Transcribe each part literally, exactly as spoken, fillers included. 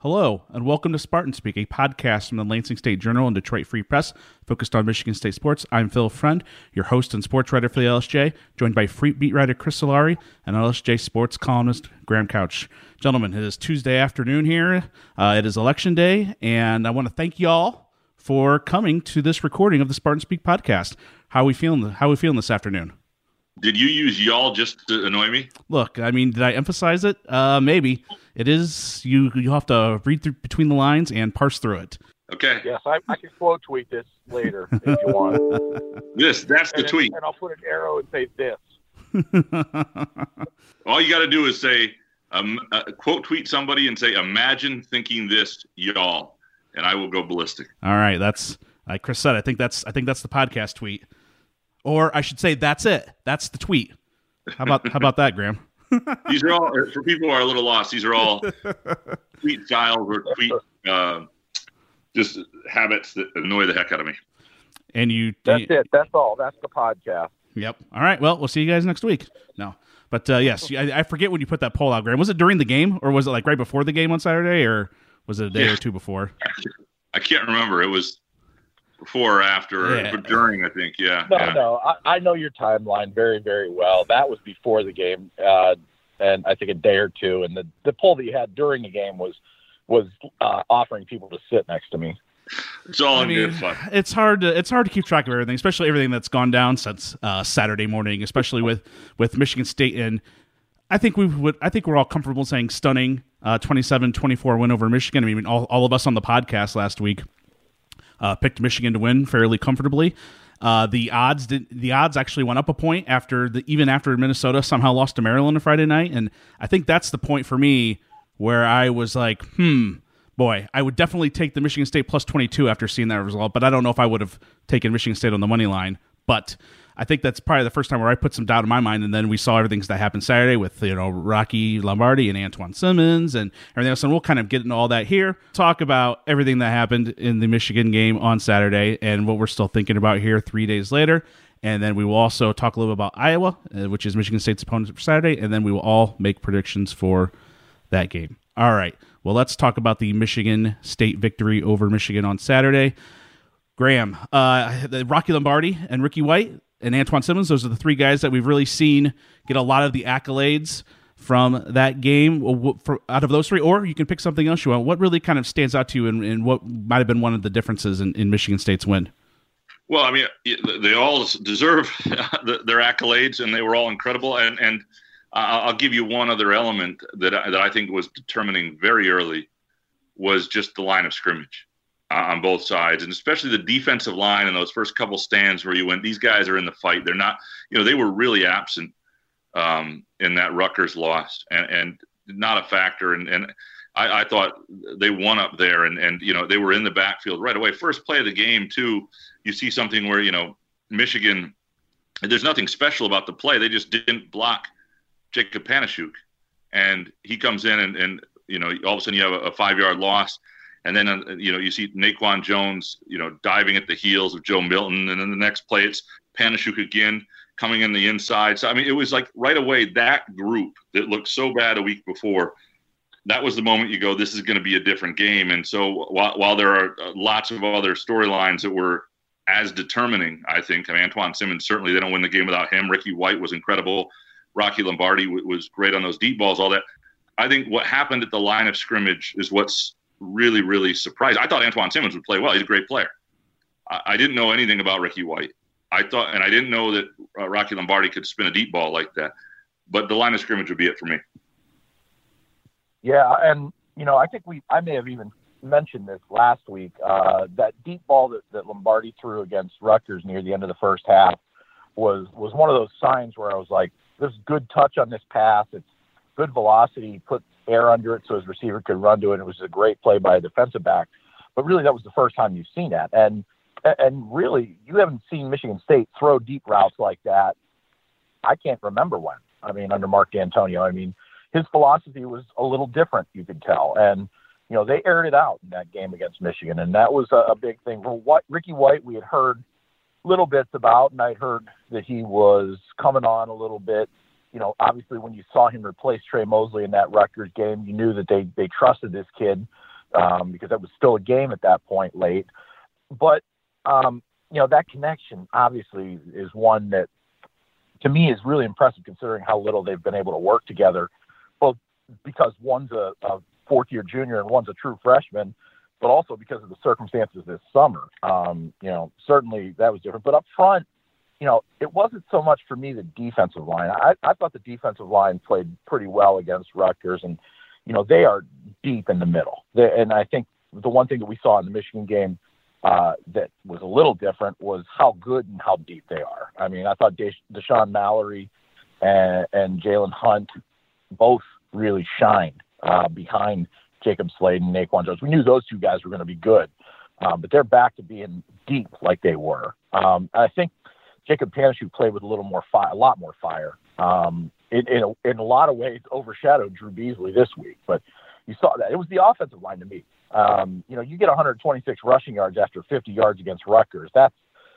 Hello, and welcome to Spartan Speak, a podcast from the Lansing State Journal and Detroit Free Press, focused on Michigan State sports. I'm Phil Friend, your host and sports writer for the L S J, joined by Free beat writer Chris Solari and L S J sports columnist Graham Couch. Gentlemen, it is Tuesday afternoon here. Uh, it is election day, and I want to thank y'all for coming to this recording of the Spartan Speak podcast. How are we feeling? How are we feeling this afternoon? Did you use y'all just to annoy me? Look, I mean, did I emphasize it? Uh, maybe. It is, you you have to read through between the lines and parse through it. Okay. Yes, I, I can quote tweet this later if you want. This, that's the and, tweet. And I'll put an arrow and say this. All you got to do is say, um, uh, quote tweet somebody and say, imagine thinking this, y'all. And I will go ballistic. All right. That's, like Chris said, I think that's, I think that's the podcast tweet. Or I should say, that's it. That's the tweet. How about how about that, Graham? These are all, for people who are a little lost, these are all tweet styles or tweet uh, just habits that annoy the heck out of me. And you, That's you, it. That's all. That's the podcast. Yep. All right. Well, we'll see you guys next week. No. But uh, yes, I, I forget when you put that poll out, Graham. Was it during the game, or was it like right before the game on Saturday, or was it a day yeah. or two before? I can't remember. It was before or after, yeah. but during, I think, yeah. No, yeah. no, I, I know your timeline very, very well. That was before the game, uh, and I think a day or two. And the, the poll that you had during the game was was uh, offering people to sit next to me. It's all I in mean, good fun. It's hard to it's hard to keep track of everything, especially everything that's gone down since uh, Saturday morning, especially with, with Michigan State. And I think we would I think we're all comfortable saying stunning uh, twenty-seven twenty-four win over Michigan. I mean, all all of us on the podcast last week Uh, picked Michigan to win fairly comfortably. Uh, the odds did, the odds actually went up a point after the even after Minnesota somehow lost to Maryland on Friday night, and I think that's the point for me where I was like, hmm, boy, I would definitely take the Michigan State plus twenty-two after seeing that result, but I don't know if I would have taken Michigan State on the money line. But I think that's probably the first time where I put some doubt in my mind, and then we saw everything that happened Saturday with, you know, Rocky Lombardi and Antoine Simmons and everything else, and we'll kind of get into all that here, talk about everything that happened in the Michigan game on Saturday and what we're still thinking about here three days later, and then we will also talk a little bit about Iowa, uh, which is Michigan State's opponent for Saturday, and then we will all make predictions for that game. All right, well, let's talk about the Michigan State victory over Michigan on Saturday. Graham, uh, Rocky Lombardi and Ricky White and Antoine Simmons, those are the three guys that we've really seen get a lot of the accolades from that game. For, out of those three, or you can pick something else you want. What really kind of stands out to you, and, and what might have been one of the differences in, in Michigan State's win? Well, I mean, they all deserve their accolades, and they were all incredible. And and I'll give you one other element that I, that I think was determining very early was just the line of scrimmage on both sides, and especially the defensive line in those first couple stands where you went, these guys are in the fight. They're not, you know, they were really absent um, in that Rutgers loss and, and not a factor. And, and I, I thought they won up there and, and, you know, they were in the backfield right away. First play of the game too, you see something where, you know, Michigan, there's nothing special about the play. They just didn't block Jacob Panasiuk, and he comes in and, and, you know, all of a sudden you have a, a five yard loss. And then, uh, you know, you see Naquan Jones, you know, diving at the heels of Joe Milton. And then the next play, it's Panasiuk again coming in the inside. So, I mean, it was like right away that group that looked so bad a week before, that was the moment you go, this is going to be a different game. And so while, while there are lots of other storylines that were as determining, I think, I mean, Antoine Simmons, certainly they don't win the game without him. Ricky White was incredible. Rocky Lombardi w- was great on those deep balls, all that. I think what happened at the line of scrimmage is what's really, really surprised. I thought Antoine Simmons would play well. He's a great player. I, I didn't know anything about Ricky White. I thought, and I didn't know that uh, Rocky Lombardi could spin a deep ball like that. But the line of scrimmage would be it for me. Yeah, and you know, I think we, I may have even mentioned this last week. Uh, that deep ball that, that Lombardi threw against Rutgers near the end of the first half was was one of those signs where I was like, "There's good touch on this pass. It's good velocity. Put air under it so his receiver could run to it. It was a great play by a defensive back." But really, that was the first time you've seen that. And and really, you haven't seen Michigan State throw deep routes like that. I can't remember when. I mean, under Mark D'Antonio. I mean, his philosophy was a little different, you could tell. And, you know, they aired it out in that game against Michigan. And that was a, a big thing. For what, Ricky White, we had heard little bits about, and I'd heard that he was coming on a little bit. You know, obviously when you saw him replace Trey Mosley in that Rutgers game, you knew that they, they trusted this kid um, because that was still a game at that point late. But, um, you know, that connection obviously is one that, to me, is really impressive considering how little they've been able to work together, both because one's a, a fourth-year junior and one's a true freshman, but also because of the circumstances this summer. Um, you know, certainly that was different. But up front, you know, it wasn't so much for me the defensive line. I, I thought the defensive line played pretty well against Rutgers, and, you know, they are deep in the middle. They, and I think the one thing that we saw in the Michigan game uh, that was a little different was how good and how deep they are. I mean, I thought Desha- Deshaun Mallory and, and Jalen Hunt both really shined uh, behind Jacob Slade and Naquan Jones. We knew those two guys were going to be good, um, but they're back to being deep like they were. Um, I think Jacob Panasiuk played with a little more fire, a lot more fire. Um, in, in, a, in a lot of ways, overshadowed Drew Beasley this week, but you saw that. It was the offensive line to me. Um, you know, you get one hundred twenty-six rushing yards after fifty yards against Rutgers. That's,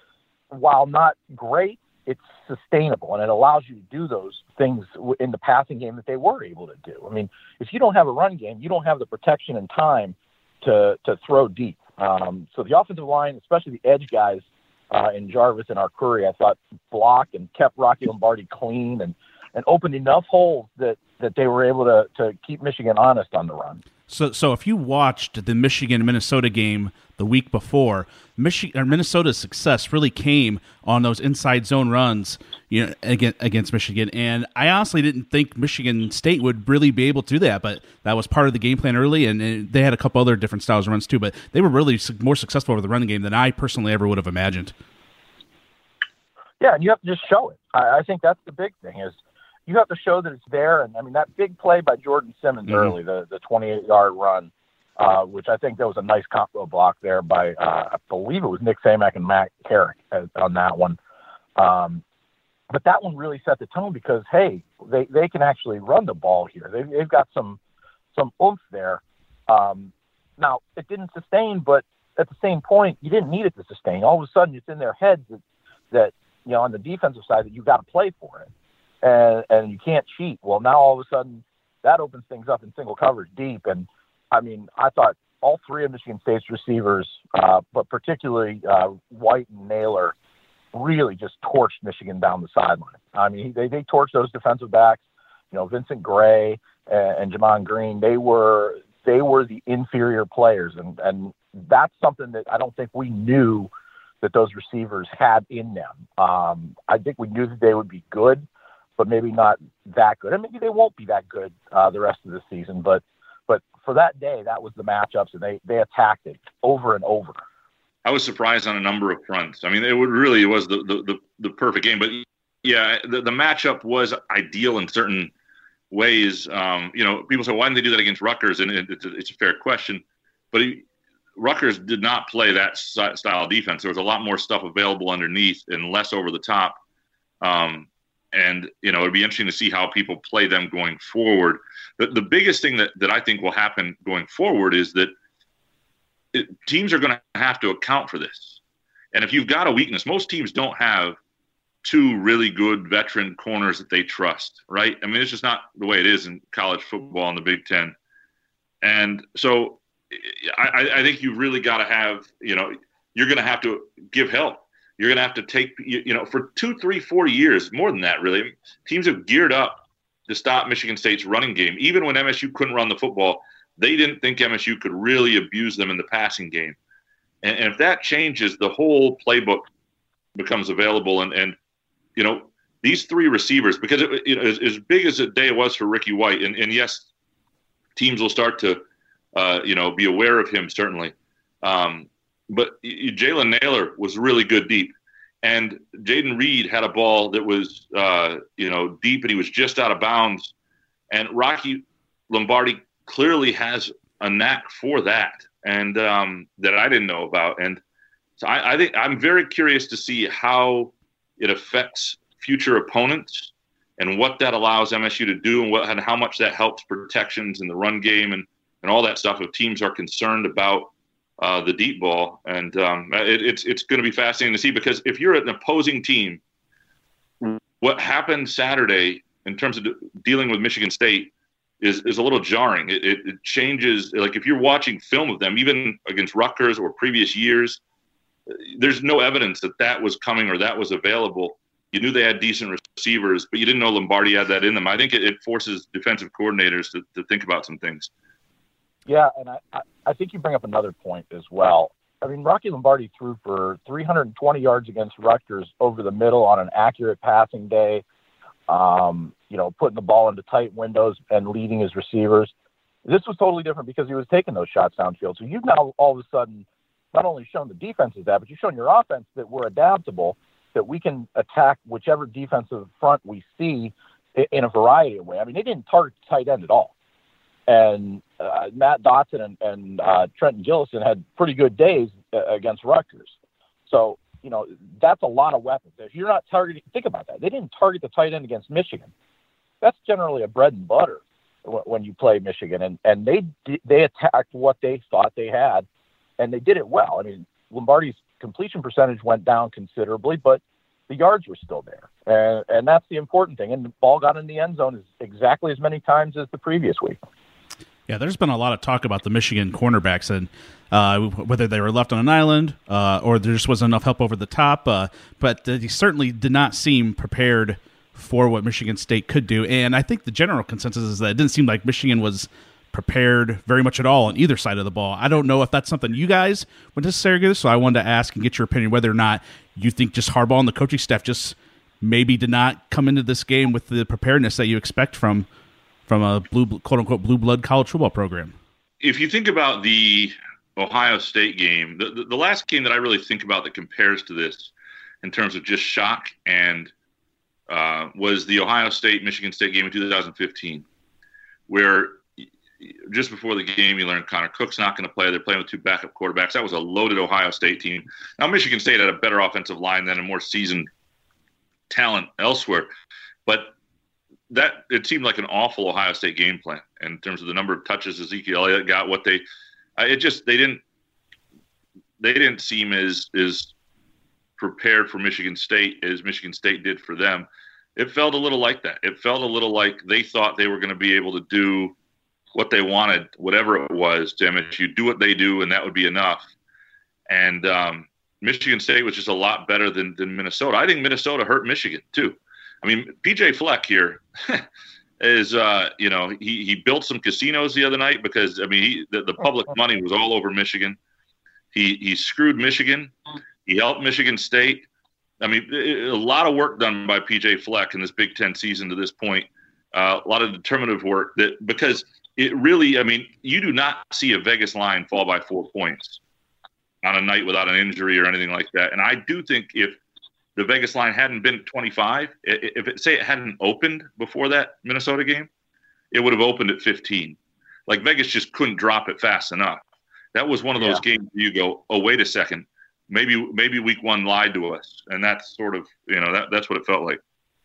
while not great, it's sustainable, and it allows you to do those things in the passing game that they were able to do. I mean, if you don't have a run game, you don't have the protection and time to to throw deep. Um, so the offensive line, especially the edge guys uh, in Jarvis and Arcuri, I thought blocked and kept Rocky Lombardi clean and, and opened enough holes that, that they were able to, to keep Michigan honest on the run. So, so if you watched the Michigan-Minnesota game the week before, Michigan or Minnesota's success really came on those inside zone runs, you know, against, against Michigan. And I honestly didn't think Michigan State would really be able to do that, but that was part of the game plan early. And, and they had a couple other different styles of runs too, but they were really more successful over the running game than I personally ever would have imagined. Yeah, and you have to just show it. I, I think that's the big thing is. You have to show that it's there. And, I mean, that big play by Jordan Simmons mm-hmm. early, the the twenty-eight-yard run, uh, which I think that was a nice combo block there by, uh, I believe it was Nick Samak and Matt Carrick on that one. Um, but that one really set the tone because, hey, they, they can actually run the ball here. They, they've got some some oomph there. Um, now, it didn't sustain, but at the same point, you didn't need it to sustain. All of a sudden, it's in their heads that, that you know, on the defensive side, that you've got to play for it. And, and you can't cheat. Well, now all of a sudden that opens things up in single coverage deep. And I mean, I thought all three of Michigan State's receivers, uh, but particularly uh, White and Naylor, really just torched Michigan down the sideline. I mean, they, they torched those defensive backs, you know, Vincent Gray and, and Jamon Green. They were, they were the inferior players. And, and that's something that I don't think we knew that those receivers had in them. Um, I think we knew that they would be good, but maybe not that good. And maybe they won't be that good uh, the rest of the season. But but for that day, that was the matchups, and they, they attacked it over and over. I was surprised on a number of fronts. I mean, it would really was the, the, the, the perfect game. But, yeah, the, the matchup was ideal in certain ways. Um, you know, people say, why didn't they do that against Rutgers? And it, it's, a, it's a fair question. But he, Rutgers did not play that style of defense. There was a lot more stuff available underneath and less over the top. Um And, you know, it'd be interesting to see how people play them going forward. The, the biggest thing that, that I think will happen going forward is that it, teams are going to have to account for this. And if you've got a weakness, most teams don't have two really good veteran corners that they trust, right? I mean, it's just not the way it is in college football in the Big Ten. And so I, I think you've really got to have, you know, you're going to have to give help. You're going to have to take, you, you know, for two, three, four years, more than that, really. Teams have geared up to stop Michigan State's running game. Even when M S U couldn't run the football, they didn't think M S U could really abuse them in the passing game. And, and if that changes, the whole playbook becomes available. And, and you know, these three receivers, because it, you know, as, as big as a day it was for Ricky White, and, and yes, teams will start to, uh, you know, be aware of him, certainly. Um, But Jalen Naylor was really good deep. And Jaden Reed had a ball that was, uh, you know, deep, and he was just out of bounds. And Rocky Lombardi clearly has a knack for that, and um, that I didn't know about. And so I, I think I'm very curious to see how it affects future opponents and what that allows M S U to do, and what and how much that helps protections in the run game and, and all that stuff if teams are concerned about Uh, the deep ball. And um, it, it's it's going to be fascinating to see, because if you're an opposing team, what happened Saturday in terms of de- dealing with Michigan State is is a little jarring. It, it, it changes. Like if you're watching film of them, even against Rutgers or previous years, there's no evidence that that was coming or that was available. You knew they had decent receivers, but you didn't know Lombardi had that in them. I think it, it forces defensive coordinators to, to think about some things. Yeah, and I, I think you bring up another point as well. I mean, Rocky Lombardi threw for three hundred twenty yards against Rutgers over the middle on an accurate passing day, um, you know, putting the ball into tight windows and leading his receivers. This was totally different because he was taking those shots downfield. So you've now all of a sudden not only shown the defenses that, but you've shown your offense that we're adaptable, that we can attack whichever defensive front we see in a variety of ways. I mean, they didn't target the tight end at all. And uh, Matt Dotson and, and uh, Trenton Gillison had pretty good days uh, against Rutgers. So, you know, that's a lot of weapons. If you're not targeting, think about that. They didn't target the tight end against Michigan. That's generally a bread and butter when you play Michigan. And, and they they attacked what they thought they had, and they did it well. I mean, Lombardi's completion percentage went down considerably, but the yards were still there. And, and that's the important thing. And the ball got in the end zone exactly as many times as the previous week. Yeah, there's been a lot of talk about the Michigan cornerbacks and uh, whether they were left on an island uh, or there just wasn't enough help over the top. Uh, but they certainly did not seem prepared for what Michigan State could do. And I think the general consensus is that it didn't seem like Michigan was prepared very much at all on either side of the ball. I don't know if that's something you guys would necessarily do, so I wanted to ask and get your opinion whether or not you think just Harbaugh and the coaching staff just maybe did not come into this game with the preparedness that you expect from from a blue, quote-unquote, blue blood college football program. If you think about the Ohio State game, the, the, the last game that I really think about that compares to this in terms of just shock and uh, was the Ohio State-Michigan State game in two thousand fifteen, where just before the game you learned Connor Cook's not going to play. They're playing with two backup quarterbacks. That was a loaded Ohio State team. Now, Michigan State had a better offensive line than a more seasoned talent elsewhere, but that it seemed like an awful Ohio State game plan in terms of the number of touches Ezekiel Elliott got. What they, it just they didn't they didn't seem as as prepared for Michigan State as Michigan State did for them. It felt a little like that. It felt a little like they thought they were going to be able to do what they wanted, whatever it was. To M S U, do what they do, and that would be enough. And um, Michigan State was just a lot better than than Minnesota. I think Minnesota hurt Michigan too. I mean, P J Fleck here is, uh, you know, he, he built some casinos the other night because, I mean, he, the, the public money was all over Michigan. He he screwed Michigan. He helped Michigan State. I mean, a lot of work done by P J Fleck in this Big Ten season to this point. Uh, a lot of determinative work that because it really, I mean, you do not see a Vegas line fall by four points on a night without an injury or anything like that. And I do think if the Vegas line hadn't been twenty-five, if it say it hadn't opened before that Minnesota game, it would have opened at fifteen. Like Vegas just couldn't drop it fast enough. That was one of those yeah. games where you go, oh, wait a second. Maybe maybe week one lied to us. And that's sort of, you know, that that's what it felt like.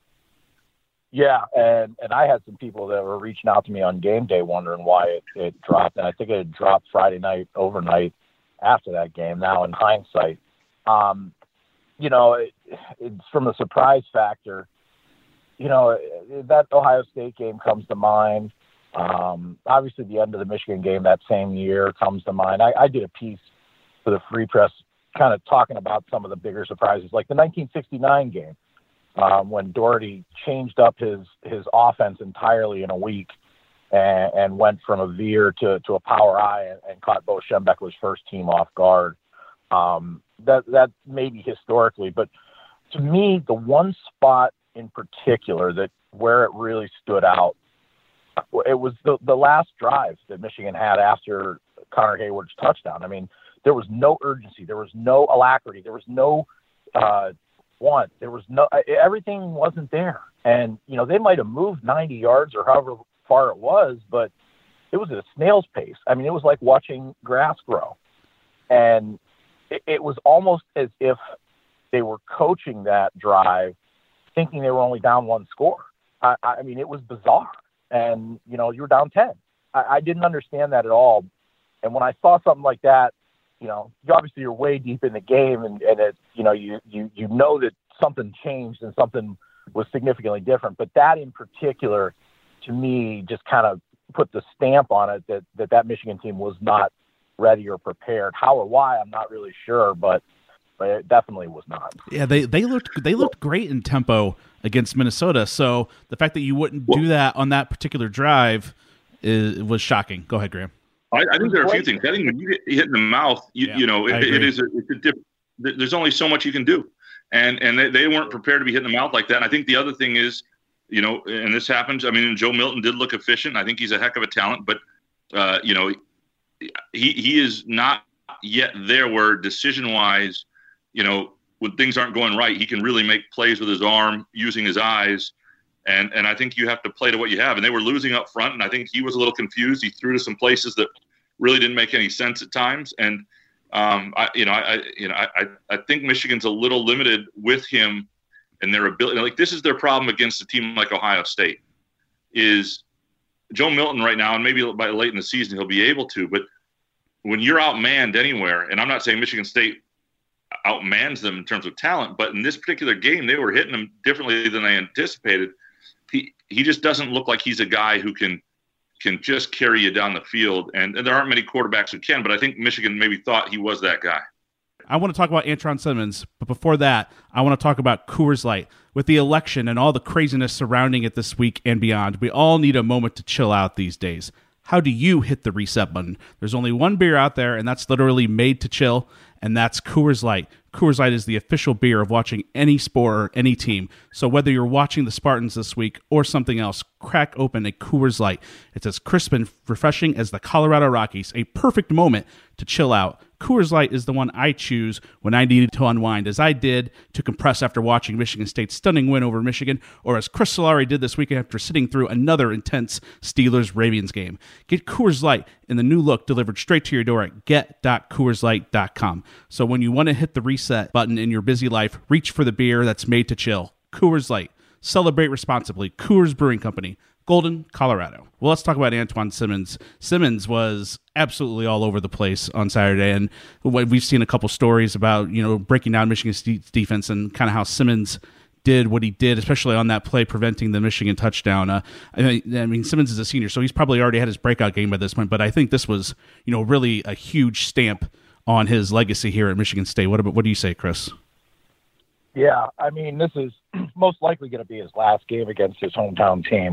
Yeah, and, and I had some people that were reaching out to me on game day wondering why it, it dropped. And I think it had dropped Friday night, overnight after that game, now in hindsight. Um, you know, it, it's from the surprise factor. You know, that Ohio State game comes to mind. Um, obviously, the end of the Michigan game that same year comes to mind. I, I did a piece for the Free Press kind of talking about some of the bigger surprises, like the nineteen sixty-nine game um, when Doherty changed up his, his offense entirely in a week and, and went from a veer to, to a power I and, and caught Bo Schembechler's first team off guard. Um, that that maybe historically, but to me, the one spot in particular that where it really stood out, it was the, the last drive that Michigan had after Connor Hayward's touchdown. I mean, there was no urgency, there was no alacrity, there was no uh, want, there was no everything wasn't there. And you know, they might have moved ninety yards or however far it was, but it was at a snail's pace. I mean, it was like watching grass grow, and it was almost as if they were coaching that drive thinking they were only down one score. I, I mean, it was bizarre. And, you know, you were down ten. I, I didn't understand that at all. And when I saw something like that, you know, obviously you're way deep in the game and, and it, you know, you, you, you know that something changed and something was significantly different. But that in particular, to me, just kind of put the stamp on it that, that that Michigan team was not ready or prepared. How or why, I'm not really sure, but, but it definitely was not. Yeah, they, they looked they looked great in tempo against Minnesota. So the fact that you wouldn't do that on that particular drive is, was shocking. Go ahead, Graham. I, I think there are a few things. I think when you get hit in the mouth, you, yeah, you know, it, it is a, it's a different. There's only so much you can do, and and they, they weren't prepared to be hit in the mouth like that. And I think the other thing is, you know, and this happens. I mean, Joe Milton did look efficient. I think he's a heck of a talent, but uh, you know, he he is not yet there where decision wise, you know, when things aren't going right, he can really make plays with his arm using his eyes. And and I think you have to play to what you have. And they were losing up front, and I think he was a little confused. He threw to some places that really didn't make any sense at times. And um, I, you know, I, you know, I, I think Michigan's a little limited with him and their ability. Like, this is their problem against a team like Ohio State. Is Joe Milton right now, and maybe by late in the season he'll be able to. But when you're outmanned anywhere, and I'm not saying Michigan State outmans them in terms of talent, but in this particular game they were hitting them differently than they anticipated. He he just doesn't look like he's a guy who can can just carry you down the field. And, and there aren't many quarterbacks who can, but I think Michigan maybe thought he was that guy. I want to talk about Antron Simmons, but before that, I want to talk about Coors Light. With the election and all the craziness surrounding it this week and beyond, we all need a moment to chill out these days. How do you hit the reset button? There's only one beer out there, and that's literally made to chill, and that's Coors Light. Coors Light is the official beer of watching any sport or any team. So whether you're watching the Spartans this week or something else, crack open a Coors Light. It's as crisp and refreshing as the Colorado Rockies, a perfect moment to chill out. Coors Light is the one I choose when I needed to unwind, as I did to compress after watching Michigan State's stunning win over Michigan, or as Chris Solari did this weekend after sitting through another intense Steelers-Ravens game. Get Coors Light in the new look delivered straight to your door at get dot coors light dot com. So when you want to hit the reset button in your busy life, reach for the beer that's made to chill. Coors Light. Celebrate responsibly. Coors Brewing Company, Golden, Colorado. Well, let's talk about Antron Simmons. Simmons was absolutely all over the place on Saturday, and we've seen a couple stories about, you know, breaking down Michigan State's defense and kind of how Simmons did what he did, especially on that play preventing the Michigan touchdown. Uh, I, mean, I mean, Simmons is a senior, so he's probably already had his breakout game by this point, but I think this was, you know, really a huge stamp on his legacy here at Michigan State. What about, what do you say, Chris? Yeah, I mean, this is most likely going to be his last game against his hometown team.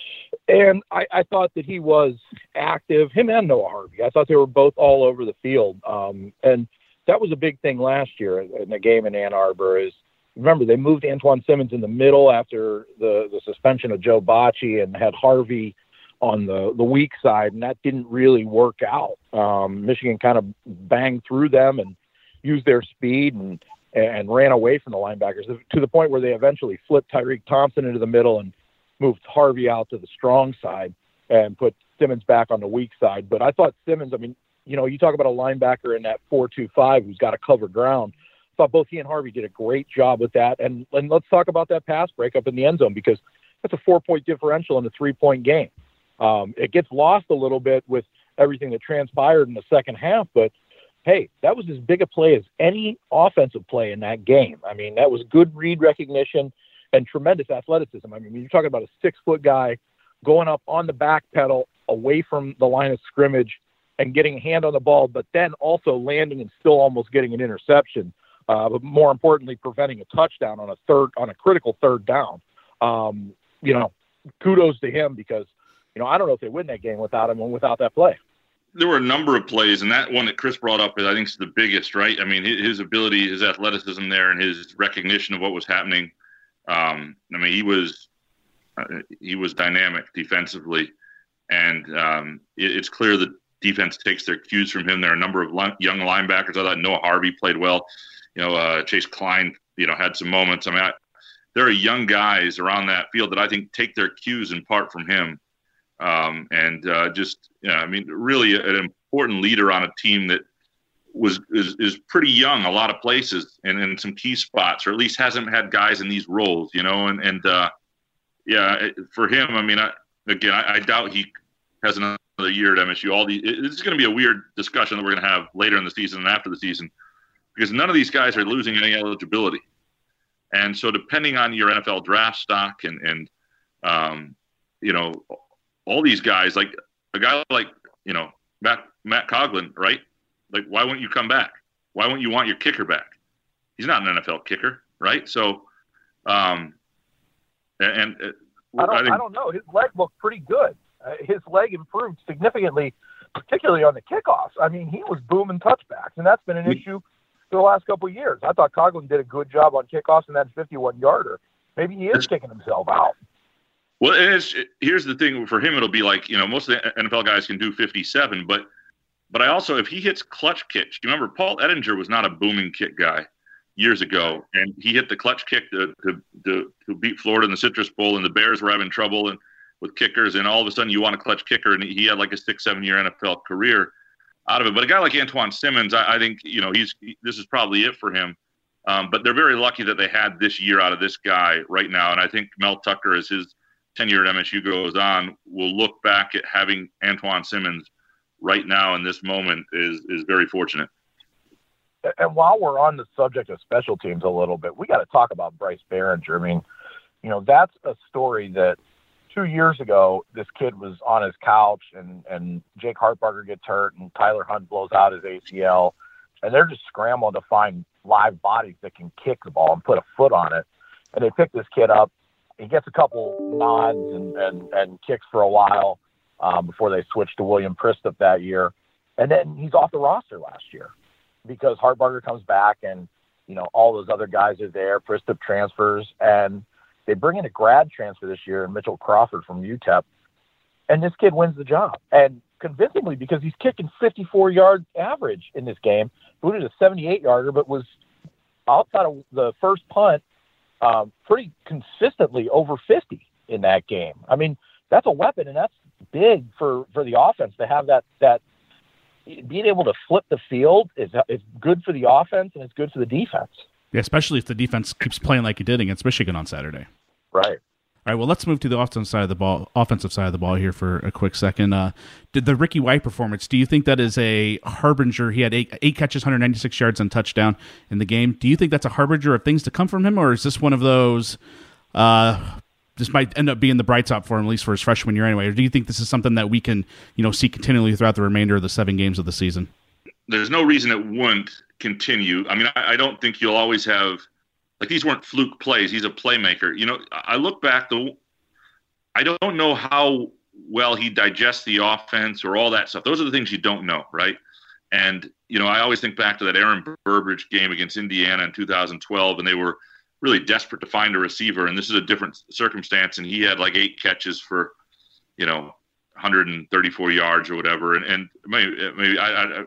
And I, I thought that he was active, him and Noah Harvey. I thought they were both all over the field. Um, and that was a big thing last year in the game in Ann Arbor is, remember, they moved Antron Simmons in the middle after the, the suspension of Joe Bocci and had Harvey on the, the weak side, and that didn't really work out. Um, Michigan kind of banged through them and used their speed and and ran away from the linebackers to the point where they eventually flipped Tyreek Thompson into the middle and moved Harvey out to the strong side and put Simmons back on the weak side. But I thought Simmons, I mean, you know, you talk about a linebacker in that four two five who's got to cover ground. I thought both he and Harvey did a great job with that. And, and let's talk about that pass breakup in the end zone, because that's a four-point differential in a three-point game. Um, it gets lost a little bit with everything that transpired in the second half, but hey, that was as big a play as any offensive play in that game. I mean, that was good read recognition and tremendous athleticism. I mean, you're talking about a six-foot guy going up on the back pedal away from the line of scrimmage and getting a hand on the ball, but then also landing and still almost getting an interception. Uh, but more importantly, preventing a touchdown on a third, on a critical third down. Um, you know, kudos to him, because, you know, I don't know if they win that game without him and without that play. There were a number of plays, and that one that Chris brought up is, I think, is the biggest, right? I mean, his ability, his athleticism there, and his recognition of what was happening. Um, I mean, he was uh, he was dynamic defensively, and um, it, it's clear that defense takes their cues from him. There are a number of li- young linebackers. I thought Noah Harvey played well. You know, uh, Chase Klein, you know, had some moments. I mean, I, there are young guys around that field that I think take their cues in part from him. Um, and uh, just, you know, I mean, really an important leader on a team that was is, is pretty young a lot of places and in some key spots, or at least hasn't had guys in these roles, you know. And, and uh, yeah, for him, I mean, I, again, I, I doubt he has another year at M S U. All the it, it's going to be a weird discussion that we're going to have later in the season and after the season, because none of these guys are losing any eligibility. And so depending on your N F L draft stock and, and um, you know, all these guys, like a guy like, you know, Matt, Matt Coughlin, right? Like, why wouldn't you come back? Why wouldn't you want your kicker back? He's not an N F L kicker, right? So, um, and, and I, don't, I, think, I don't know. His leg looked pretty good. Uh, his leg improved significantly, particularly on the kickoffs. I mean, he was booming touchbacks, and that's been an issue for the last couple of years. I thought Coughlin did a good job on kickoffs in that fifty-one yarder. Maybe he is kicking himself out. Well, it's, it, here's the thing. For him, it'll be like, you know, most of the N F L guys can do fifty-seven, but but I also, if he hits clutch kicks, you remember Paul Ettinger was not a booming kick guy years ago, and he hit the clutch kick to to, to, to beat Florida in the Citrus Bowl, and the Bears were having trouble and with kickers, and all of a sudden you want a clutch kicker, and he had like a six, seven-year N F L career out of it. But a guy like Antoine Simmons, I, I think, you know, he's he, this is probably it for him. Um, but they're very lucky that they had this year out of this guy right now, and I think Mel Tucker, as his tenure at M S U goes on, will look back at having Antoine Simmons right now in this moment is is very fortunate. And while we're on the subject of special teams a little bit, we got to talk about Bryce Behringer. I mean, you know, that's a story that two years ago, this kid was on his couch and, and Jake Hartbarger gets hurt and Tyler Hunt blows out his A C L, and they're just scrambling to find live bodies that can kick the ball and put a foot on it. And they pick this kid up. He gets a couple nods and, and, and kicks for a while um, before they switch to William Pristup that year. And then he's off the roster last year because Hartbarger comes back and, you know, all those other guys are there. Pristup transfers, and they bring in a grad transfer this year, Mitchell Crawford from U T E P, and this kid wins the job. And convincingly, because he's kicking fifty-four yard average in this game, booted a seventy-eight yarder, but was outside of the first punt um, pretty consistently over fifty in that game. I mean, that's a weapon, and that's big for, for the offense to have that, that being able to flip the field is, is good for the offense and it's good for the defense. Yeah, especially if the defense keeps playing like it did against Michigan on Saturday. Right. All right, well, let's move to the offensive side of the ball. Offensive side of the ball here for a quick second. Uh, did the Ricky White performance? Do you think that is a harbinger? He had eight, eight catches, one hundred ninety-six yards, and touchdown in the game. Do you think that's a harbinger of things to come from him, or is this one of those? Uh, this might end up being the bright spot for him, at least for his freshman year, anyway. Or do you think this is something that we can, you know, see continually throughout the remainder of the seven games of the season? There's no reason it wouldn't continue. I mean, I, I don't think you'll always have. Like, these weren't fluke plays. He's a playmaker. You know, I look back, the I don't know how well he digests the offense or all that stuff. Those are the things you don't know, right? And, you know, I always think back to that Aaron Burbridge game against Indiana in two thousand twelve, and they were really desperate to find a receiver, and this is a different circumstance, and he had like eight catches for, you know, one hundred thirty-four yards or whatever, and, and maybe, maybe I, I, I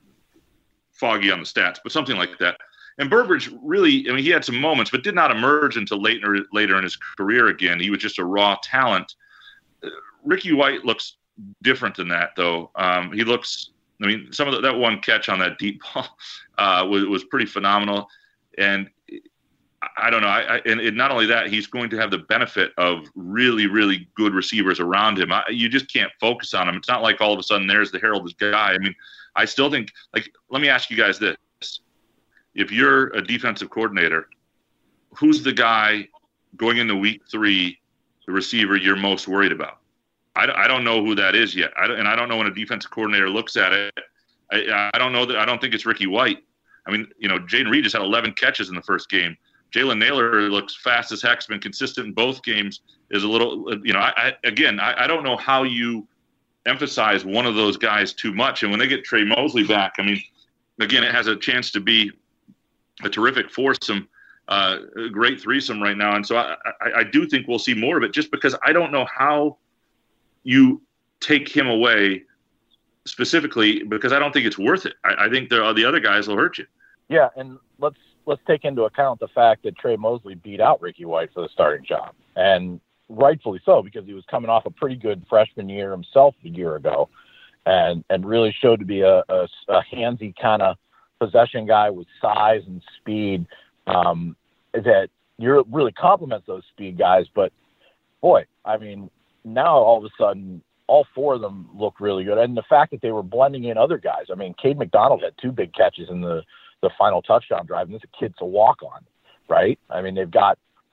foggy on the stats, but something like that. And Burbridge really, I mean, he had some moments, but did not emerge until later later in his career again. He was just a raw talent. Uh, Ricky White looks different than that, though. Um, he looks, I mean, some of the, that one catch on that deep ball uh, was, was pretty phenomenal. And I, I don't know. I, I, and it, not only that, he's going to have the benefit of really, really good receivers around him. I, you just can't focus on him. It's not like all of a sudden there's the heralded guy. I mean, I still think, like, let me ask you guys this. If you're a defensive coordinator, who's the guy going into week three, the receiver you're most worried about? I, I don't know who that is yet. I and I don't know when a defensive coordinator looks at it. I, I don't know that. I don't think it's Ricky White. I mean, you know, Jaden Reed just had eleven catches in the first game. Jalen Naylor looks fast as heck, has been consistent in both games. Is a little, you know, I, I again, I, I don't know how you emphasize one of those guys too much. And when they get Trey Mosley back, I mean, again, it has a chance to be a terrific foursome, uh, a great threesome right now. And so I, I, I do think we'll see more of it, just because I don't know how you take him away specifically, because I don't think it's worth it. I, I think the, the other guys will hurt you. Yeah, and let's let's take into account the fact that Trey Mosley beat out Ricky White for the starting job, and rightfully so, because he was coming off a pretty good freshman year himself a year ago, and and really showed to be a, a, a handsy kind of possession guy with size and speed, um, that you really complements those speed guys. But boy, I mean, now all of a sudden, all four of them look really good. And the fact that they were blending in other guys. I mean, Cade McDonald had two big catches in the, the final touchdown drive, and this kid's a walk-on, right? I mean, they've got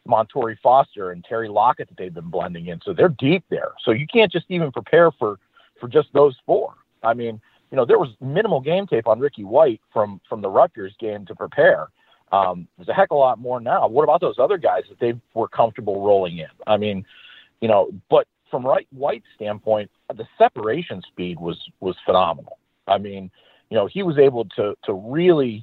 Montori Foster and Terry Lockett that they've been blending in. So they're deep there. So you can't just even prepare for, for just those four. I mean, you know, there was minimal game tape on Ricky White from, from the Rutgers game to prepare. Um, there's a heck of a lot more now. What about those other guys that they were comfortable rolling in? I mean, you know, but from right White's standpoint, the separation speed was, was phenomenal. I mean, you know, he was able to, to really,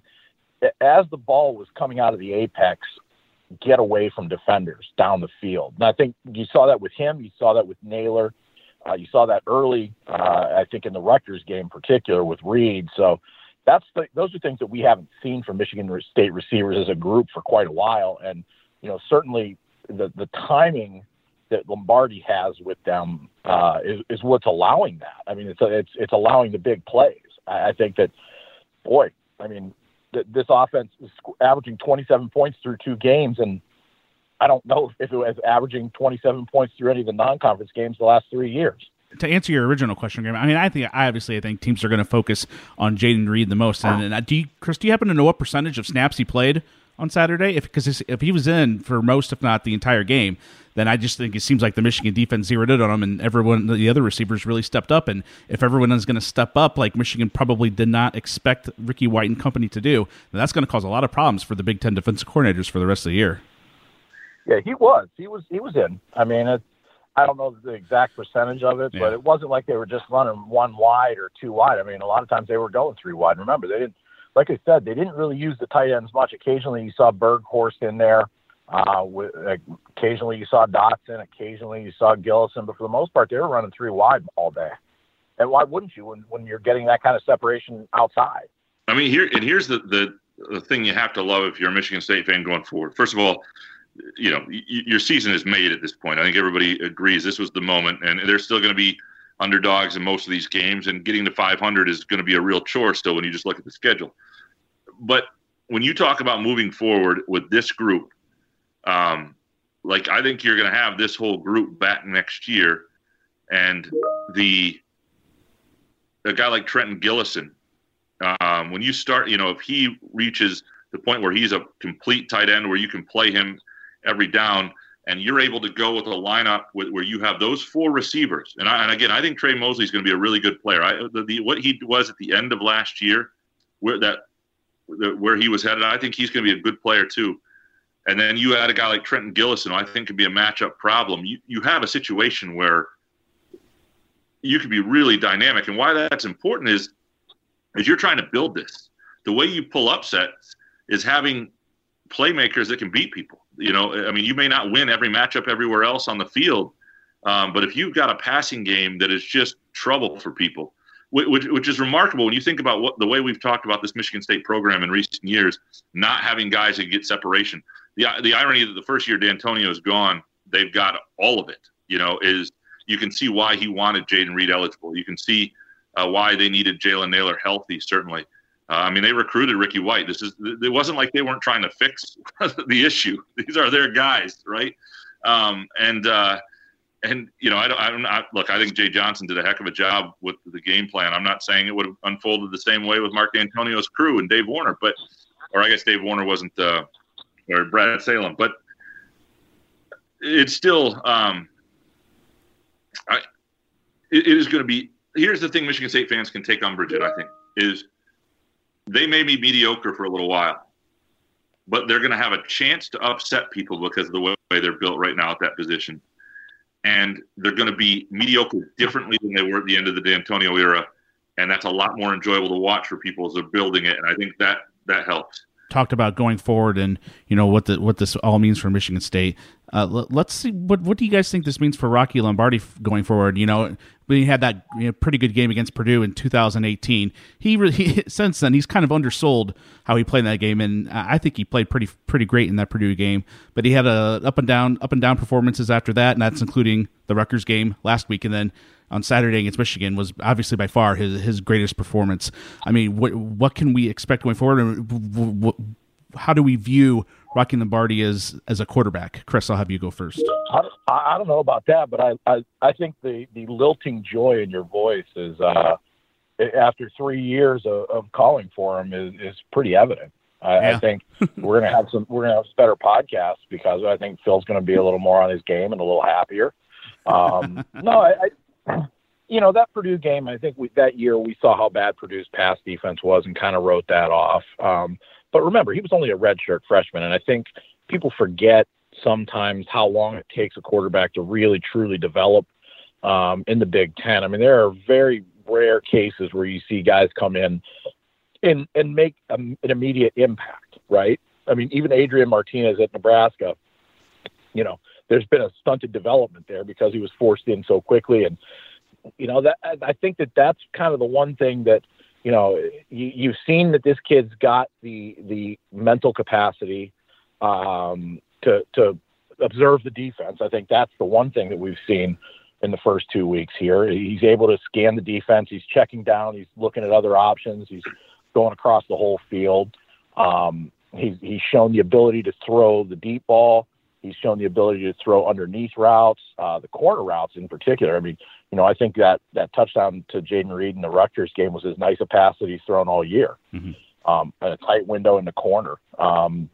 as the ball was coming out of the apex, get away from defenders down the field. And I think you saw that with him. You saw that with Naylor. Uh, you saw that early, uh, I think, in the Rutgers game in particular with Reed. So that's the, those are things that we haven't seen from Michigan State receivers as a group for quite a while. And, you know, certainly the, the timing that Lombardi has with them uh, is, is what's allowing that. I mean, it's, it's, it's allowing the big plays. I, I think that, boy, I mean, th- this offense is averaging twenty-seven points through two games. And I don't know if it was averaging twenty-seven points through any of the non-conference games the last three years. To answer your original question, Graham, I mean, I think I obviously I think teams are going to focus on Jayden Reed the most. And, and do you, Chris, do you happen to know what percentage of snaps he played on Saturday? If because if he was in for most, if not the entire game, then I just think it seems like the Michigan defense zeroed in on him, and everyone, the other receivers, really stepped up. And if everyone is going to step up, like Michigan probably did not expect Ricky White and company to do, then that's going to cause a lot of problems for the Big Ten defensive coordinators for the rest of the year. Yeah, he was. He was. He was in. I mean, it's, I don't know the exact percentage of it, yeah. but it wasn't like they were just running one wide or two wide. I mean, a lot of times they were going three wide. Remember, they didn't. Like I said, they didn't really use the tight ends much. Occasionally, you saw Berghorst in there. Uh, with, uh, occasionally, you saw Dotson. Occasionally, you saw Gillison. But for the most part, they were running three wide all day. And why wouldn't you when, when you're getting that kind of separation outside? I mean, here and here's the, the the thing you have to love if you're a Michigan State fan going forward. First of all, you know, y- your season is made at this point. I think everybody agrees this was the moment, and they're still going to be underdogs in most of these games, and getting to five hundred is going to be a real chore still when you just look at the schedule. But when you talk about moving forward with this group, um, like I think you're going to have this whole group back next year, and the a guy like Trenton Gillison, um, when you start, you know, if he reaches the point where he's a complete tight end where you can play him every down, and you're able to go with a lineup with, where you have those four receivers. And, I, and again, I think Trey Mosley is going to be a really good player. I, the, the, what he was at the end of last year, where that the, where he was headed, I think he's going to be a good player too. And then you add a guy like Trenton Gillison, who I think could be a matchup problem. You you have a situation where you could be really dynamic. And why that's important is, is you're trying to build this. The way you pull upsets is having playmakers that can beat people. You know, I mean, you may not win every matchup everywhere else on the field, um, but if you've got a passing game that is just trouble for people, which, which is remarkable when you think about what the way we've talked about this Michigan State program in recent years, not having guys that get separation. The the irony that the first year D'Antonio is gone, they've got all of it. You know, is you can see why he wanted Jayden Reed eligible. You can see uh, why they needed Jalen Naylor healthy, certainly. Uh, I mean, they recruited Ricky White. This is it wasn't like they weren't trying to fix the issue. These are their guys, right? Um, and uh, and you know, I don't, I don't I, look. I think Jay Johnson did a heck of a job with the game plan. I'm not saying it would have unfolded the same way with Mark D'Antonio's crew and Dave Warner, but or I guess Dave Warner wasn't uh, or Brad Salem, but it's still. Um, I, it, it is going to be. Here's the thing: Michigan State fans can take umbrage at. I think is. They may be mediocre for a little while, but they're going to have a chance to upset people because of the way they're built right now at that position. And they're going to be mediocre differently than they were at the end of the D'Antonio era. And that's a lot more enjoyable to watch for people as they're building it. And I think that that helps. Talked about going forward and, you know, what the, what this all means for Michigan State. Uh, l- let's see. What what do you guys think this means for Rocky Lombardi f- going forward? You know, when he had that you know, pretty good game against Purdue in two thousand eighteen, he really he, since then he's kind of undersold how he played in that game, and I think he played pretty pretty great in that Purdue game. But he had a up and down up and down performances after that, and that's including the Rutgers game last week, and then on Saturday against Michigan was obviously by far his his greatest performance. I mean, what what can we expect going forward? And what, how do we view Rocky Lombardi as as a quarterback? Chris, I'll have you go first. I, I don't know about that, but I, I, I think the, the lilting joy in your voice is uh, after three years of, of calling for him is, is pretty evident. I, Yeah. I think we're gonna have some we're gonna have better podcasts because I think Phil's gonna be a little more on his game and a little happier. Um, no, I, I you know that Purdue game. I think we, that year we saw how bad Purdue's pass defense was and kind of wrote that off. Um, but remember, he was only a redshirt freshman, and I think people forget sometimes how long it takes a quarterback to really truly develop um, in the Big Ten. I mean, there are very rare cases where you see guys come in and, and make a, an immediate impact, right? I mean, even Adrian Martinez at Nebraska, you know, there's been a stunted development there because he was forced in so quickly. And, you know, that I think that that's kind of the one thing that, you know, you, you've seen that this kid's got the the mental capacity um, to to observe the defense. I think that's the one thing that we've seen in the first two weeks here. He's able to scan the defense. He's checking down. He's looking at other options. He's going across the whole field. Um, he's he's shown the ability to throw the deep ball. He's shown the ability to throw underneath routes, uh, the corner routes in particular. I mean, you know, I think that that touchdown to Jaden Reed in the Rutgers game was as nice a pass that he's thrown all year, mm-hmm. um, and a tight window in the corner. Um,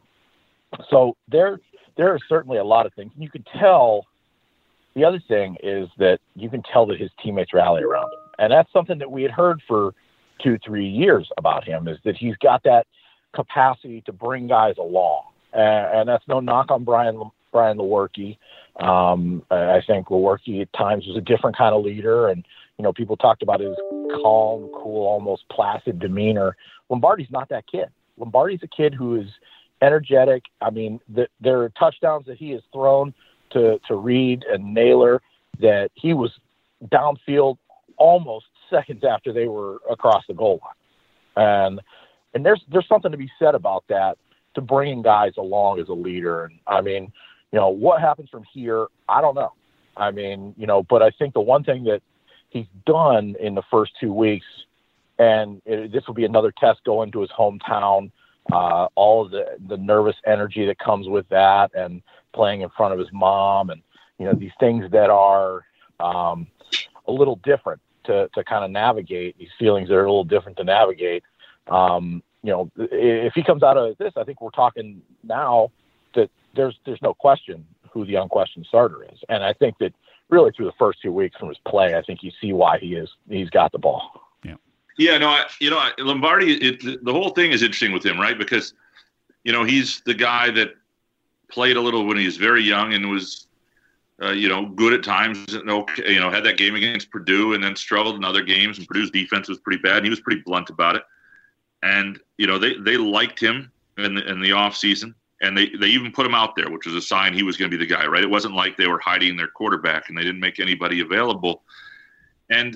so there, there are certainly a lot of things. You can tell. The other thing is that you can tell that his teammates rally around him, and that's something that we had heard for two, three years about him. Is that he's got that capacity to bring guys along, and, and that's no knock on Brian. Brian Lewerke. Um, I think Lewerke at times was a different kind of leader, and you know, people talked about his calm, cool, almost placid demeanor. Lombardi's not that kid. Lombardi's a kid who is energetic. I mean, the, there are touchdowns that he has thrown to to Reed and Naylor that he was downfield almost seconds after they were across the goal line, and and there's there's something to be said about that, to bringing guys along as a leader. And I mean, you know, what happens from here, I don't know. I mean, you know, but I think the one thing that he's done in the first two weeks, and it, this will be another test going to his hometown, uh, all of the, the nervous energy that comes with that, and playing in front of his mom, and, you know, these things that are um, a little different to, to kind of navigate, these feelings that are a little different to navigate. Um, you know, if he comes out of this, I think we're talking now that there's there's no question who the unquestioned starter is. And I think that really through the first two weeks from his play, I think you see why he is he's got the ball. Yeah. Yeah, no, I, you know, Lombardi, it, the whole thing is interesting with him, right? Because, you know, he's the guy that played a little when he was very young and was, uh, you know, good at times, you know, had that game against Purdue and then struggled in other games, and Purdue's defense was pretty bad. And he was pretty blunt about it. And, you know, they, they liked him in the, in the offseason. And they, they even put him out there, which was a sign he was going to be the guy, right? It wasn't like they were hiding their quarterback and they didn't make anybody available. And,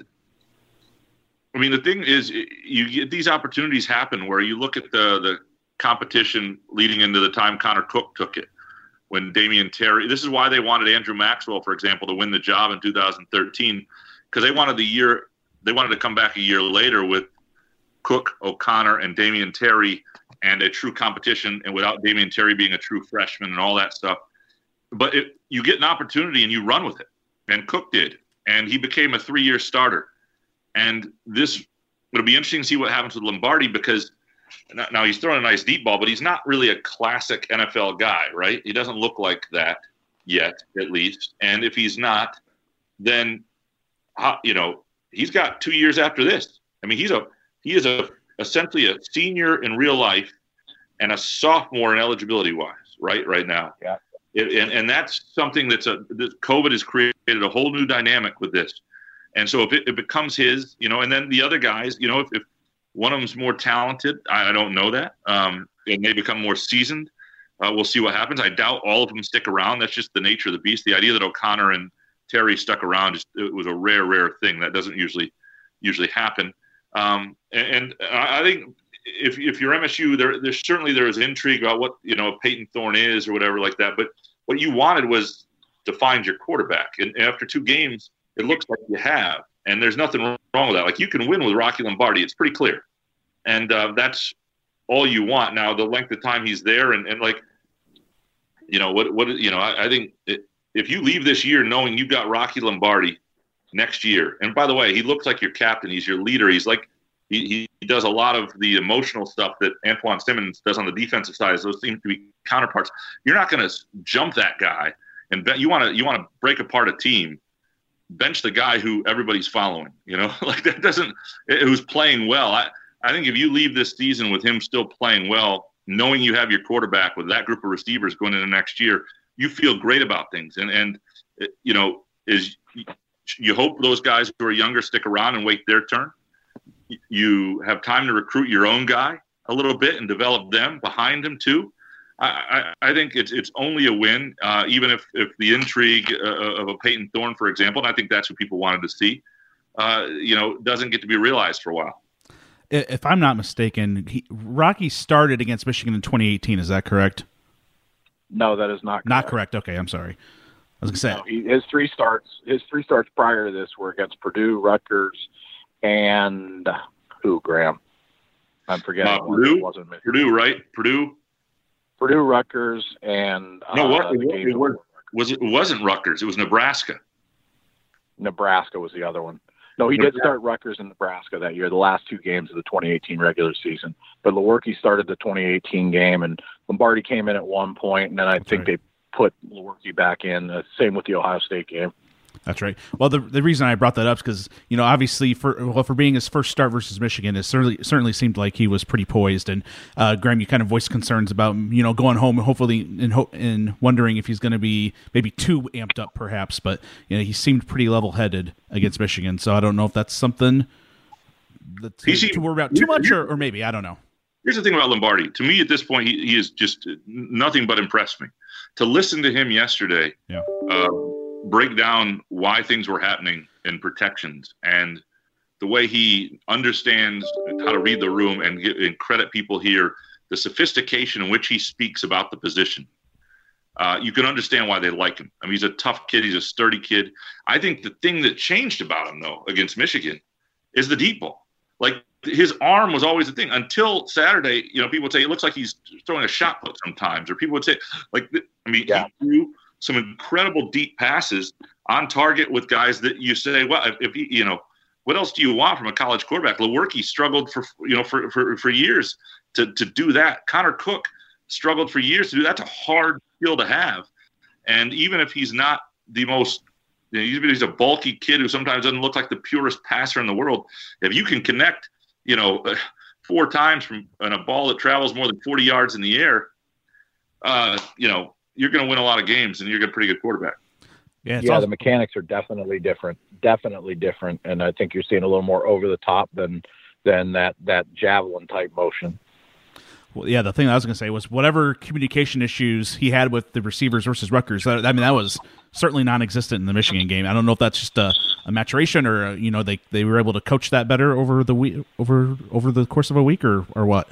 I mean, the thing is, you get these opportunities happen where you look at the, the competition leading into the time Connor Cook took it. When Damian Terry – this is why they wanted Andrew Maxwell, for example, to win the job in two thousand thirteen, because they wanted the year – they wanted to come back a year later with Cook, O'Connor, and Damian Terry – and a true competition, and without Damian Terry being a true freshman and all that stuff. But it, you get an opportunity and you run with it. And Cook did. And he became a three-year starter. And this, it'll be interesting to see what happens with Lombardi, because now he's throwing a nice deep ball, but he's not really a classic N F L guy, right? He doesn't look like that yet, at least. And if he's not, then, you know, he's got two years after this. I mean, he's a he is a essentially a senior in real life and a sophomore in eligibility wise, right, right now. Yeah. It, and, and that's something that's a, that COVID has created a whole new dynamic with this. And so if it, it becomes his, you know, and then the other guys, you know, if, if one of them's more talented, I, I don't know that, um, and they become more seasoned, uh, we'll see what happens. I doubt all of them stick around. That's just the nature of the beast. The idea that O'Connor and Terry stuck around, just, it was a rare, rare thing. That doesn't usually, usually happen. Um, and, and I think if if you're M S U, there there's certainly there is intrigue about what, you know, Peyton Thorne is or whatever like that. But what you wanted was to find your quarterback. And after two games, it looks like you have. And there's nothing wrong with that. Like, you can win with Rocky Lombardi. It's pretty clear. And uh, that's all you want. Now, the length of time he's there, and, and like, you know, what what you know, I, I think it, if you leave this year knowing you've got Rocky Lombardi next year, and by the way, he looks like your captain. He's your leader. He's like He, he does a lot of the emotional stuff that Antoine Simmons does on the defensive side. Those seem to be counterparts. You're not going to jump that guy, and bet you want to you want to break apart a team. Bench the guy who everybody's following. You know, like that doesn't who's playing well. I I think if you leave this season with him still playing well, knowing you have your quarterback with that group of receivers going into next year, you feel great about things. And and you know is you hope those guys who are younger stick around and wait their turn. You have time to recruit your own guy a little bit and develop them behind him too. I, I, I think it's it's only a win, uh, even if, if the intrigue uh, of a Peyton Thorne, for example, and I think that's what people wanted to see, uh, you know, doesn't get to be realized for a while. If I'm not mistaken, he, Rocky started against Michigan in twenty eighteen. Is that correct? No, that is not correct. Not correct. Okay, I'm sorry. I was gonna say no, he, his three starts. His three starts prior to this were against Purdue, Rutgers, and who? Graham. I'm forgetting. Uh, Purdue. It wasn't Michigan. Purdue, right? Purdue. Purdue, Rutgers, and uh, no, what? The It, it, was, was it, it wasn't Rutgers. It was Nebraska. Nebraska was the other one. No, he did start Rutgers and Nebraska that year, the last two games of the twenty eighteen regular season. But Lewerke started the twenty eighteen game, and Lombardi came in at one point, and then I That's think right. they put Lewerke back in. Uh, same with the Ohio State game. That's right. Well, the the reason I brought that up is because, you know, obviously for well for being his first start versus Michigan, it certainly certainly seemed like he was pretty poised. And uh, Graham, you kind of voiced concerns about, you know, going home and hopefully and ho- and wondering if he's going to be maybe too amped up, perhaps. But you know, he seemed pretty level headed against Michigan, so I don't know if that's something that to, to worry about too much, or, or maybe I don't know. Here's the thing about Lombardi. To me, at this point, he, he is just nothing but impressed me. To listen to him yesterday. Yeah. Uh, break down why things were happening in protections and the way he understands how to read the room and, get, and credit people here, the sophistication in which he speaks about the position. Uh, you can understand why they like him. I mean, he's a tough kid. He's a sturdy kid. I think the thing that changed about him, though, against Michigan is the deep ball. Like, his arm was always the thing until Saturday. You know, people would say it looks like he's throwing a shot put sometimes, or people would say, like, I mean, yeah. he threw some incredible deep passes on target with guys that you say, well, if, if you know, what else do you want from a college quarterback? Lewerke struggled for, you know, for, for, for years to, to do that. Connor Cook struggled for years to do that. That's a hard skill to have. And even if he's not the most, you know, even if he's a bulky kid who sometimes doesn't look like the purest passer in the world, if you can connect, you know, four times from on a ball that travels more than forty yards in the air, uh, you know, you're going to win a lot of games, and you're a pretty good quarterback. Yeah, yeah, the mechanics are definitely different, definitely different, and I think you're seeing a little more over the top than than that that javelin type motion. Well, yeah, the thing I was going to say was whatever communication issues he had with the receivers versus Rutgers, that, I mean, that was certainly non-existent in the Michigan game. I don't know if that's just a, a maturation, or you know, they they were able to coach that better over the week, over over the course of a week, or or what.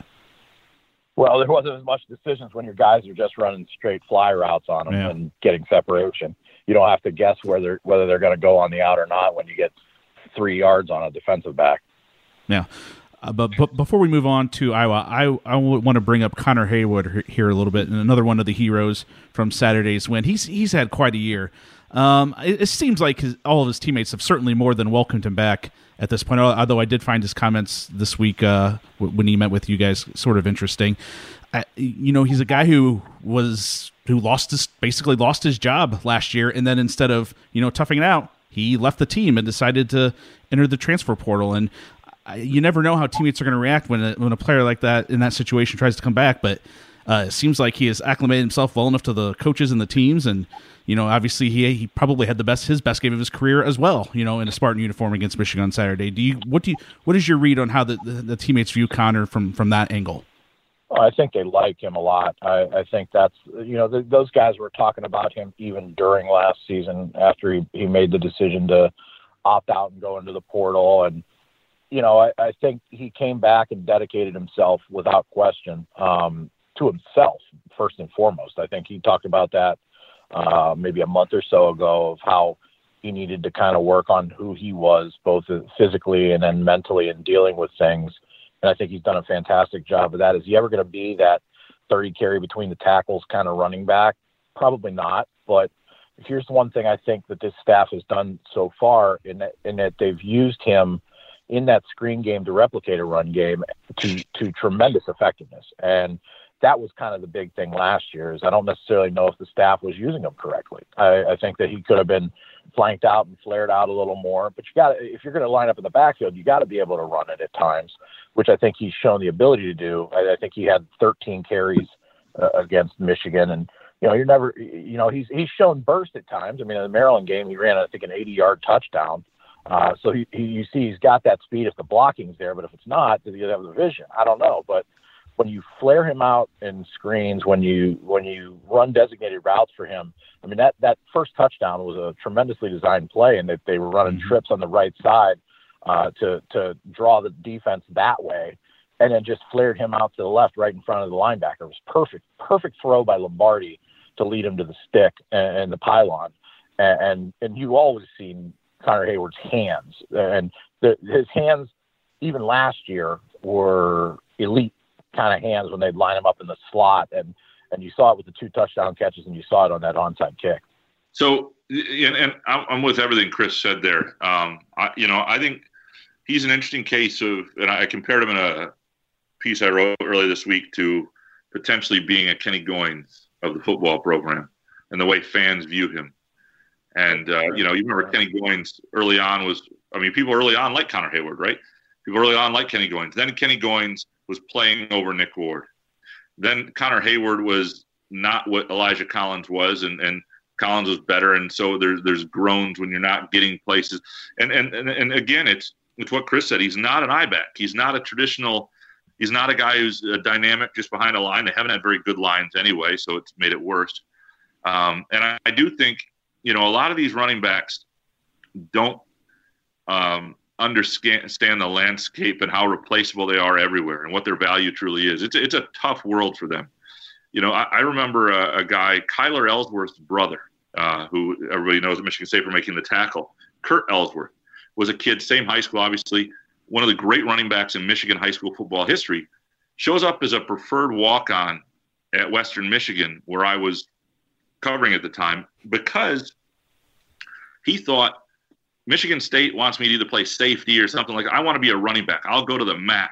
Well, there wasn't as much decisions when your guys are just running straight fly routes on them yeah. and getting separation. You don't have to guess whether whether they're going to go on the out or not when you get three yards on a defensive back. Yeah. Uh, but, but before we move on to Iowa, I, I want to bring up Connor Haywood here a little bit, and another one of the heroes from Saturday's win. He's he's had quite a year. Um, it, it seems like his, all of his teammates have certainly more than welcomed him back at this point, although I did find his comments this week uh, when he met with you guys sort of interesting. I, you know, he's a guy who was who lost his basically lost his job last year, and then instead of, you know, toughing it out, he left the team and decided to enter the transfer portal. And I, you never know how teammates are going to react when a, when a player like that in that situation tries to come back. But uh, it seems like he has acclimated himself well enough to the coaches and the teams, and you know, obviously he he probably had the best his best game of his career as well. You know, in a Spartan uniform against Michigan on Saturday. Do you what do you what is your read on how the, the, the teammates view Connor from from that angle? I think they like him a lot. I, I think that's, you know, th- those guys were talking about him even during last season after he, he made the decision to opt out and go into the portal. And, you know, I, I think he came back and dedicated himself without question um, to himself, first and foremost. I think he talked about that uh, maybe a month or so ago of how he needed to kind of work on who he was, both physically and then mentally, in dealing with things. And I think he's done a fantastic job of that. Is he ever going to be that thirty carry between the tackles kind of running back? Probably not. But here's one thing I think that this staff has done so far in that, in that they've used him in that screen game to replicate a run game to, to tremendous effectiveness. And that was kind of the big thing last year. Is I don't necessarily know if the staff was using him correctly. I, I think that he could have been flanked out and flared out a little more. But you got if you're going to line up in the backfield, you got to be able to run it at times, which I think he's shown the ability to do. I, I think he had thirteen carries uh, against Michigan, and you know you're never, you know he's he's shown burst at times. I mean, in the Maryland game, he ran I think an eighty-yard touchdown. Uh, so he, he you see he's got that speed if the blocking's there, but if it's not, does he have the vision? I don't know, but when you flare him out in screens, when you when you run designated routes for him, I mean, that, that first touchdown was a tremendously designed play, and that they were running Mm-hmm. trips on the right side uh, to to draw the defense that way, and then just flared him out to the left right in front of the linebacker. It was perfect, perfect throw by Lombardi to lead him to the stick and, and the pylon. And, and and you always seen Connor Hayward's hands, and the, his hands even last year were elite kind of hands when they'd line him up in the slot, and and you saw it with the two touchdown catches, and you saw it on that onside kick. So, and, and I'm with everything Chris said there. Um, I, you know, I think he's an interesting case of, and I compared him in a piece I wrote earlier this week to potentially being a Kenny Goins of the football program and the way fans view him. And, uh, you know, you remember Kenny Goins early on was, I mean, people early on like Connor Hayward, right? People early on like Kenny Goins. Then Kenny Goins was playing over Nick Ward. Then Connor Hayward was not what Elijah Collins was, and, and Collins was better. And so there's there's groans when you're not getting places. And and and, and again, it's it's what Chris said. He's not an I-back. He's not a traditional. He's not a guy who's a dynamic just behind a line. They haven't had very good lines anyway, so it's made it worse. Um, and I, I do think, you know, a lot of these running backs don't um, understand the landscape and how replaceable they are everywhere and what their value truly is. It's it's a tough world for them. You know, I, I remember a, a guy, Kyler Ellsworth's brother, uh, who everybody knows at Michigan State for making the tackle. Kurt Ellsworth was a kid, same high school, obviously, one of the great running backs in Michigan high school football history. Shows up as a preferred walk-on at Western Michigan, where I was covering at the time, because he thought, Michigan State wants me to either play safety or something like that. I want to be a running back. I'll go to the M A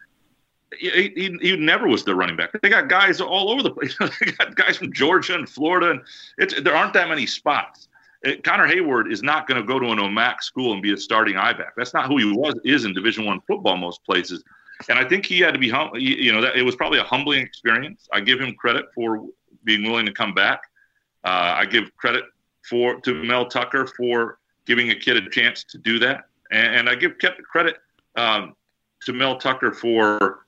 C. He, he, he never was the running back. They got guys all over the place. They got guys from Georgia and Florida, and it's, there aren't that many spots. It, Connor Hayward is not going to go to an O M A C school and be a starting I-back. That's not who he was is in Division One football most places. And I think he had to be hum- – you know, that, it was probably a humbling experience. I give him credit for being willing to come back. Uh, I give credit for to Mel Tucker for – giving a kid a chance to do that. And, and I give credit um, to Mel Tucker for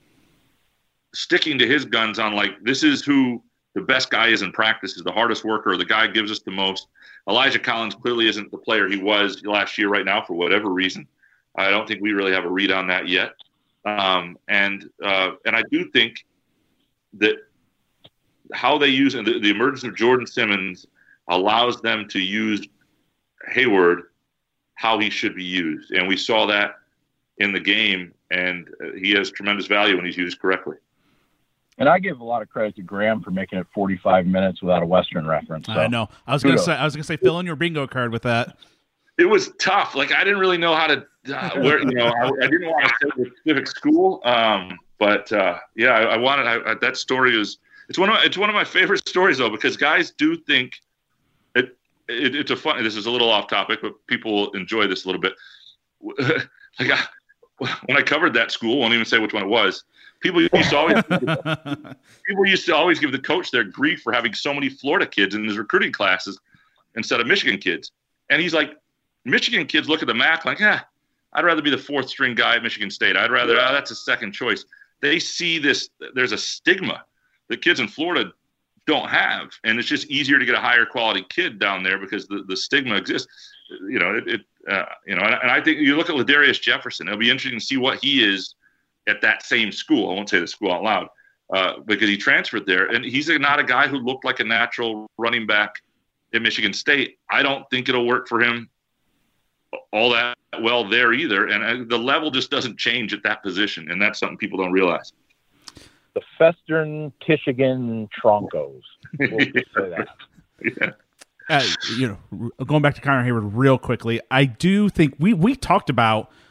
sticking to his guns on, like, this is who the best guy is in practice, is the hardest worker, or the guy gives us the most. Elijah Collins clearly isn't the player he was last year right now for whatever reason. I don't think we really have a read on that yet. Um, and uh, and I do think that how they use – the, the emergence of Jordan Simmons allows them to use Hayward how he should be used, and we saw that in the game, and he has tremendous value when he's used correctly. And I give a lot of credit to Graham for making it forty-five minutes without a Western reference. So. I know. I was gonna say. I was gonna say, fill in your bingo card with that. It was tough. Like, I didn't really know how to. Uh, where you know, I, I didn't want to say the specific school, um, but uh, yeah, I, I wanted. I, I, that story is. It's one of. It's one of my favorite stories though, because guys do think. It, It, it's a fun. This is a little off topic, but people will enjoy this a little bit. Like I, when I covered that school, I won't even say which one it was. People used to always people used to always give the coach their grief for having so many Florida kids in his recruiting classes instead of Michigan kids. And he's like, Michigan kids look at the M A C like, ah, I'd rather be the fourth string guy at Michigan State. I'd rather ah, that's a second choice. They see this. There's a stigma that kids in Florida don't have, and it's just easier to get a higher quality kid down there because the, the stigma exists. You know, it, it uh, you know, and, and I think you look at Ladarius Jefferson. It'll be interesting to see what he is at that same school. I won't say the school out loud uh, because he transferred there, and he's not a guy who looked like a natural running back at Michigan State. I don't think it'll work for him all that well there either, and uh, the level just doesn't change at that position, and that's something people don't realize. The Western Michigan Troncos. We'll just say that. Yeah. Uh, you know, going back to Connor Hayward real quickly, I do think we we talked about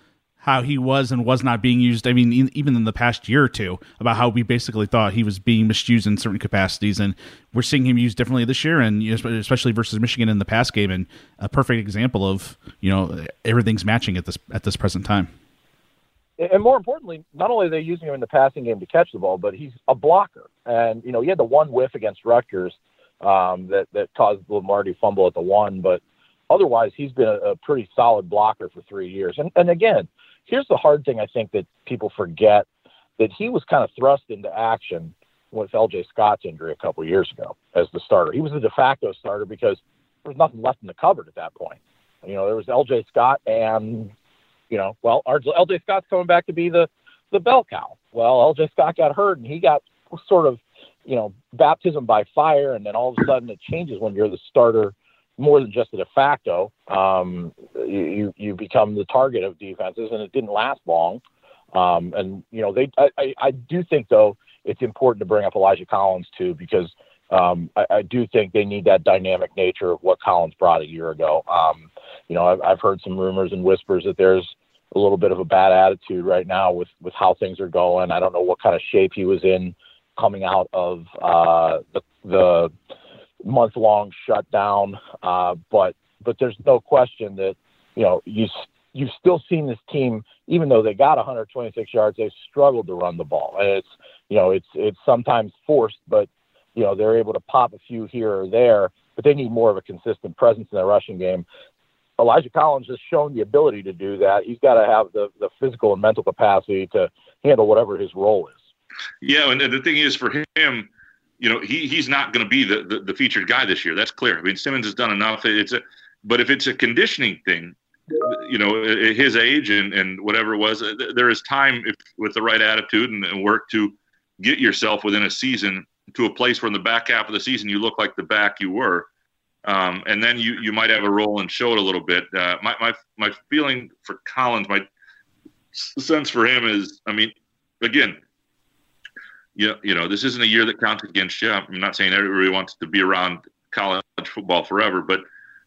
how he was and was not being used. I mean, e- even in the past year or two, about how we basically thought he was being misused in certain capacities, and we're seeing him used differently this year, and you know, especially versus Michigan in the pass game, and a perfect example of, you know, everything's matching at this at this present time. And more importantly, not only are they using him in the passing game to catch the ball, but he's a blocker. And you know, he had the one whiff against Rutgers um, that that caused Lombardi fumble at the one, but otherwise, he's been a, a pretty solid blocker for three years. And and again, here's the hard thing I think that people forget, that he was kind of thrust into action with L J Scott's injury a couple of years ago as the starter. He was the de facto starter because there was nothing left in the cupboard at that point. You know, there was L J Scott and, you know, well, L J Scott's coming back to be the, the bell cow. Well, L J Scott got hurt and he got sort of, you know, baptism by fire. And then all of a sudden it changes when you're the starter more than just a de facto. Um, you, you become the target of defenses, and it didn't last long. Um, and, you know, they, I, I, I do think, though, it's important to bring up Elijah Collins, too, because um, I, I do think they need that dynamic nature of what Collins brought a year ago. Um, you know, I've, I've heard some rumors and whispers that there's a little bit of a bad attitude right now with, with how things are going. I don't know what kind of shape he was in coming out of uh, the, the month-long shutdown, uh, but but there's no question that, you know, you you've still seen this team, even though they got one hundred twenty-six yards, they've struggled to run the ball, and it's you know it's it's sometimes forced, but you know they're able to pop a few here or there, but they need more of a consistent presence in their rushing game. Elijah Collins has shown the ability to do that. He's got to have the the physical and mental capacity to handle whatever his role is. Yeah, and the thing is for him, you know, he he's not going to be the, the, the featured guy this year. That's clear. I mean, Simmons has done enough. It's a, but if it's a conditioning thing, you know, at his age and, and whatever it was, there is time if, with the right attitude and, and work to get yourself within a season to a place where in the back half of the season you look like the back you were, um, and then you, you might have a role and show it a little bit. Uh, my my my feeling for Collins, my sense for him is, I mean, again. You, you know, this isn't a year that counts against you. I'm not saying everybody wants to be around college football forever, but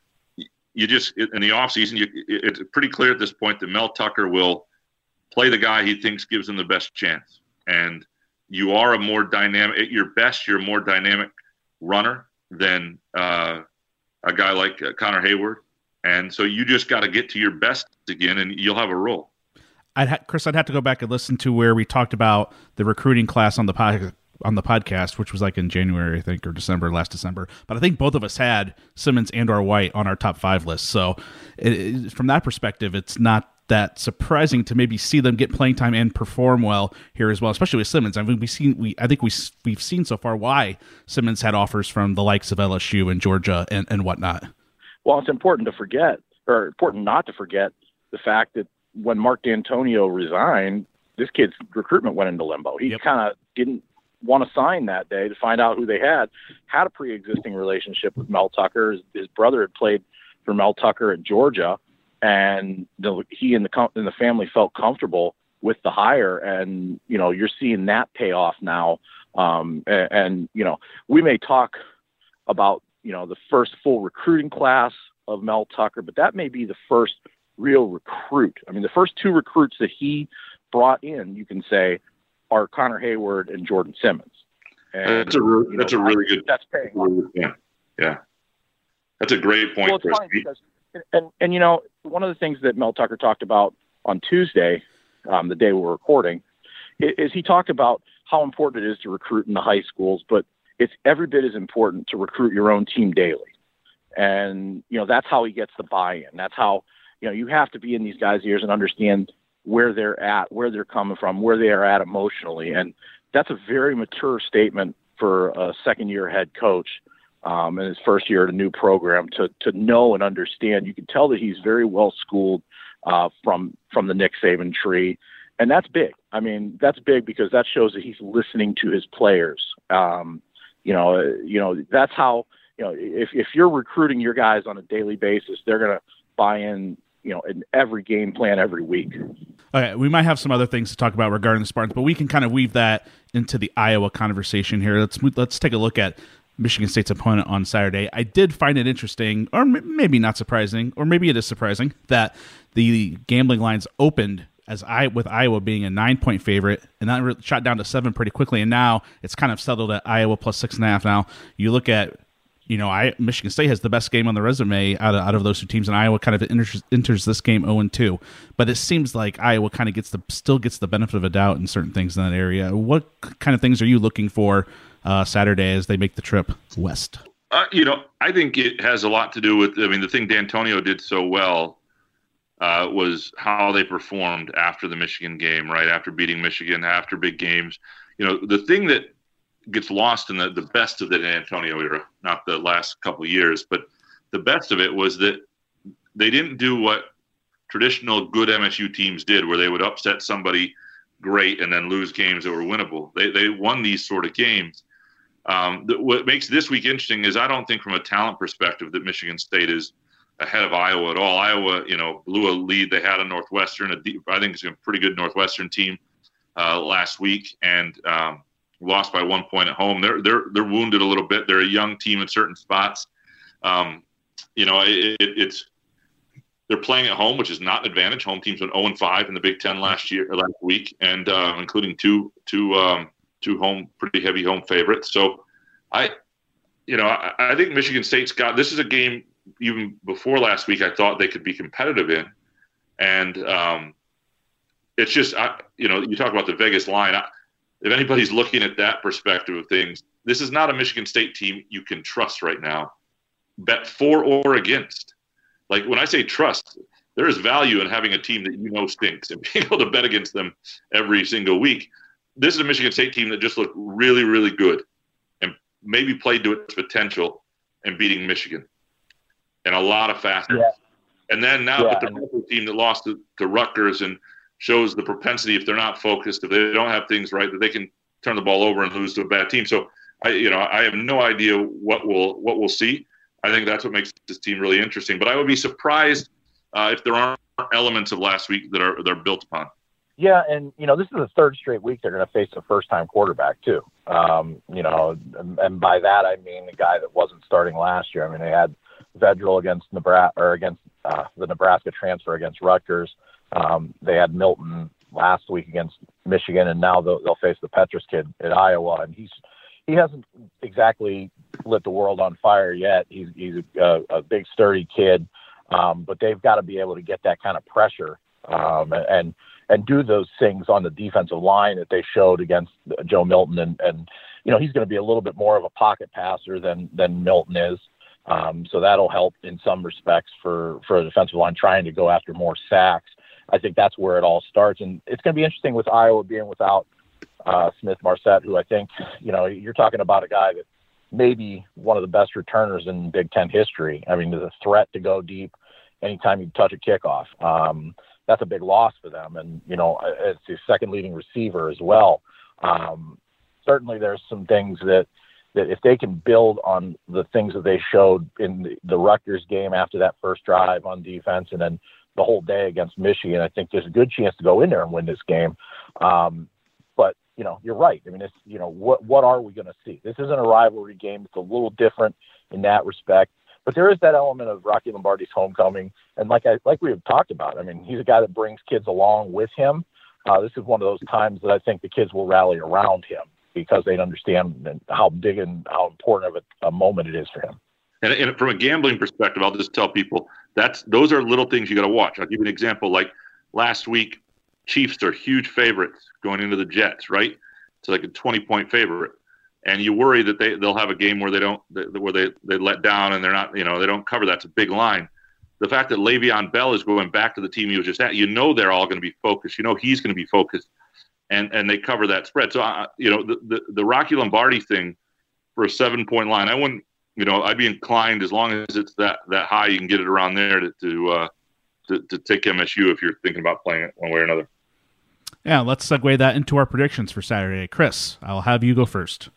you just, in the offseason, you, it's pretty clear at this point that Mel Tucker will play the guy he thinks gives him the best chance. And you are a more dynamic, at your best, you're a more dynamic runner than uh, a guy like uh, Connor Hayward. And so you just got to get to your best again, and you'll have a role. I'd ha- Chris, I'd have to go back and listen to where we talked about the recruiting class on the pod- on the podcast, which was like in January, I think, or December, last December. But I think both of us had Simmons and or White on our top five list. So it, it, from that perspective, it's not that surprising to maybe see them get playing time and perform well here as well, especially with Simmons. I mean, we seen we I think we we've seen so far why Simmons had offers from the likes of L S U and Georgia and, and whatnot. Well, it's important to forget, or important not to forget, the fact that when Mark D'Antonio resigned, this kid's recruitment went into limbo. He yep. kind of didn't want to sign that day to find out who they had. Had a pre-existing relationship with Mel Tucker. His, his brother had played for Mel Tucker at Georgia, and the, he and the and the family felt comfortable with the hire. And you know, you're seeing that pay off now. Um, and, and you know, we may talk about you know the first full recruiting class of Mel Tucker, but that may be the first real recruit. I mean, the first two recruits that he brought in, you can say, are Connor Hayward and Jordan Simmons. And, that's a re- that's know, a really good. That's paying off. Yeah, yeah, that's a great point. Well, it's funny because, and and you know, one of the things that Mel Tucker talked about on Tuesday, um, the day we were recording, is, is he talked about how important it is to recruit in the high schools, but it's every bit as important to recruit your own team daily. And you know, that's how he gets the buy-in. That's how. You know, you have to be in these guys' ears and understand where they're at, where they're coming from, where they are at emotionally. And that's a very mature statement for a second-year head coach um, in his first year at a new program to to know and understand. You can tell that he's very well schooled uh, from from the Nick Saban tree. And that's big. I mean, that's big because that shows that he's listening to his players. Um, you know, you know, that's how, you know, if, if you're recruiting your guys on a daily basis, they're going to buy in, you know, in every game plan every week. Okay, we might have some other things to talk about regarding the Spartans, but we can kind of weave that into the Iowa conversation here. Let's let's take a look at Michigan State's opponent on Saturday. I did find it interesting, or maybe not surprising, or maybe it is surprising, that the gambling lines opened as I with Iowa being a nine point favorite, and that re- shot down to seven pretty quickly, and now it's kind of settled at Iowa plus six and a half. Now you look at, you know, I Michigan State has the best game on the resume out of out of those two teams, and Iowa kind of enters, enters this game zero and two. But it seems like Iowa kind of gets the still gets the benefit of a doubt in certain things in that area. What kind of things are you looking for uh, Saturday as they make the trip west? Uh, you know, I think it has a lot to do with. I mean, the thing D'Antonio did so well uh, was how they performed after the Michigan game, right after beating Michigan, after big games. You know, the thing that gets lost in the, the best of the D'Antonio era, not the last couple of years, but the best of it was that they didn't do what traditional good M S U teams did, where they would upset somebody great and then lose games that were winnable. They they won these sort of games. Um, the, what makes this week interesting is I don't think from a talent perspective that Michigan State is ahead of Iowa at all. Iowa, you know, blew a lead they had on Northwestern. A deep, I think it's a pretty good Northwestern team uh, last week, and um, lost by one point at home. They're they're they're wounded a little bit. They're a young team in certain spots. Um, you know, it, it, it's they're playing at home, which is not an advantage. Home teams went zero and five in the Big Ten last year, or last week, and uh, including two two um, two home pretty heavy home favorites. So, I, you know, I, I think Michigan State's got this is a game even before last week I thought they could be competitive in, and um, it's just I, you know, you talk about the Vegas line. I, if anybody's looking at that perspective of things, this is not a Michigan State team you can trust right now. Bet for or against. Like when I say trust, there is value in having a team that you know stinks and being able to bet against them every single week. This is a Michigan State team that just looked really, really good and maybe played to its potential in beating Michigan and a lot of facets. Yeah. And then now yeah. with the team that lost to, to Rutgers and shows the propensity, if they're not focused, if they don't have things right, that they can turn the ball over and lose to a bad team. So I, you know, I have no idea what we'll what we'll see. I think that's what makes this team really interesting. But I would be surprised uh, if there aren't elements of last week that are they're built upon. Yeah, and you know, this is the third straight week they're going to face a first-time quarterback too. Um, you know, and by that I mean the guy that wasn't starting last year. I mean, they had Vedral against Nebraska or against uh, the Nebraska transfer against Rutgers. Um, they had Milton last week against Michigan, and now they'll, they'll face the Petrus kid at Iowa, and he's he hasn't exactly lit the world on fire yet. He's he's a, a big sturdy kid, um, but they've got to be able to get that kind of pressure um, and and do those things on the defensive line that they showed against Joe Milton, and and you know he's going to be a little bit more of a pocket passer than than Milton is. Um, so that'll help in some respects for for a defensive line trying to go after more sacks. I think that's where it all starts. And it's going to be interesting with Iowa being without uh, Smith-Marsette, who I think, you know, you're talking about a guy that may be one of the best returners in Big Ten history. I mean, there's a threat to go deep anytime you touch a kickoff. Um, that's a big loss for them. And, you know, it's the second leading receiver as well. Um, certainly there's some things that, that if they can build on the things that they showed in the, the Rutgers game after that first drive on defense and then the whole day against Michigan, I think there's a good chance to go in there and win this game. Um, but, you know, you're right. I mean, it's, you know, what, what are we going to see? This isn't a rivalry game. It's a little different in that respect, but there is that element of Rocky Lombardi's homecoming. And like I, like we have talked about, I mean, he's a guy that brings kids along with him. Uh, this is one of those times that I think the kids will rally around him because they understand how big and how important of a, a moment it is for him. And, and from a gambling perspective, I'll just tell people that's those are little things you got to watch. I'll give you an example. Like last week, Chiefs are huge favorites going into the Jets, right? It's like a twenty point favorite, and you worry that they they'll have a game where they don't where they they let down and they're not you know they don't cover. That's a big line. The fact that Le'Veon Bell is going back to the team he was just at, you know they're all going to be focused. You know he's going to be focused, and and they cover that spread. So uh, you know the, the the Rocky Lombardi thing for a seven point line, I wouldn't. You know, I'd be inclined as long as it's that, that high, you can get it around there to to, uh, to to take M S U if you're thinking about playing it one way or another. Yeah, let's segue that into our predictions for Saturday. Chris, I'll have you go first.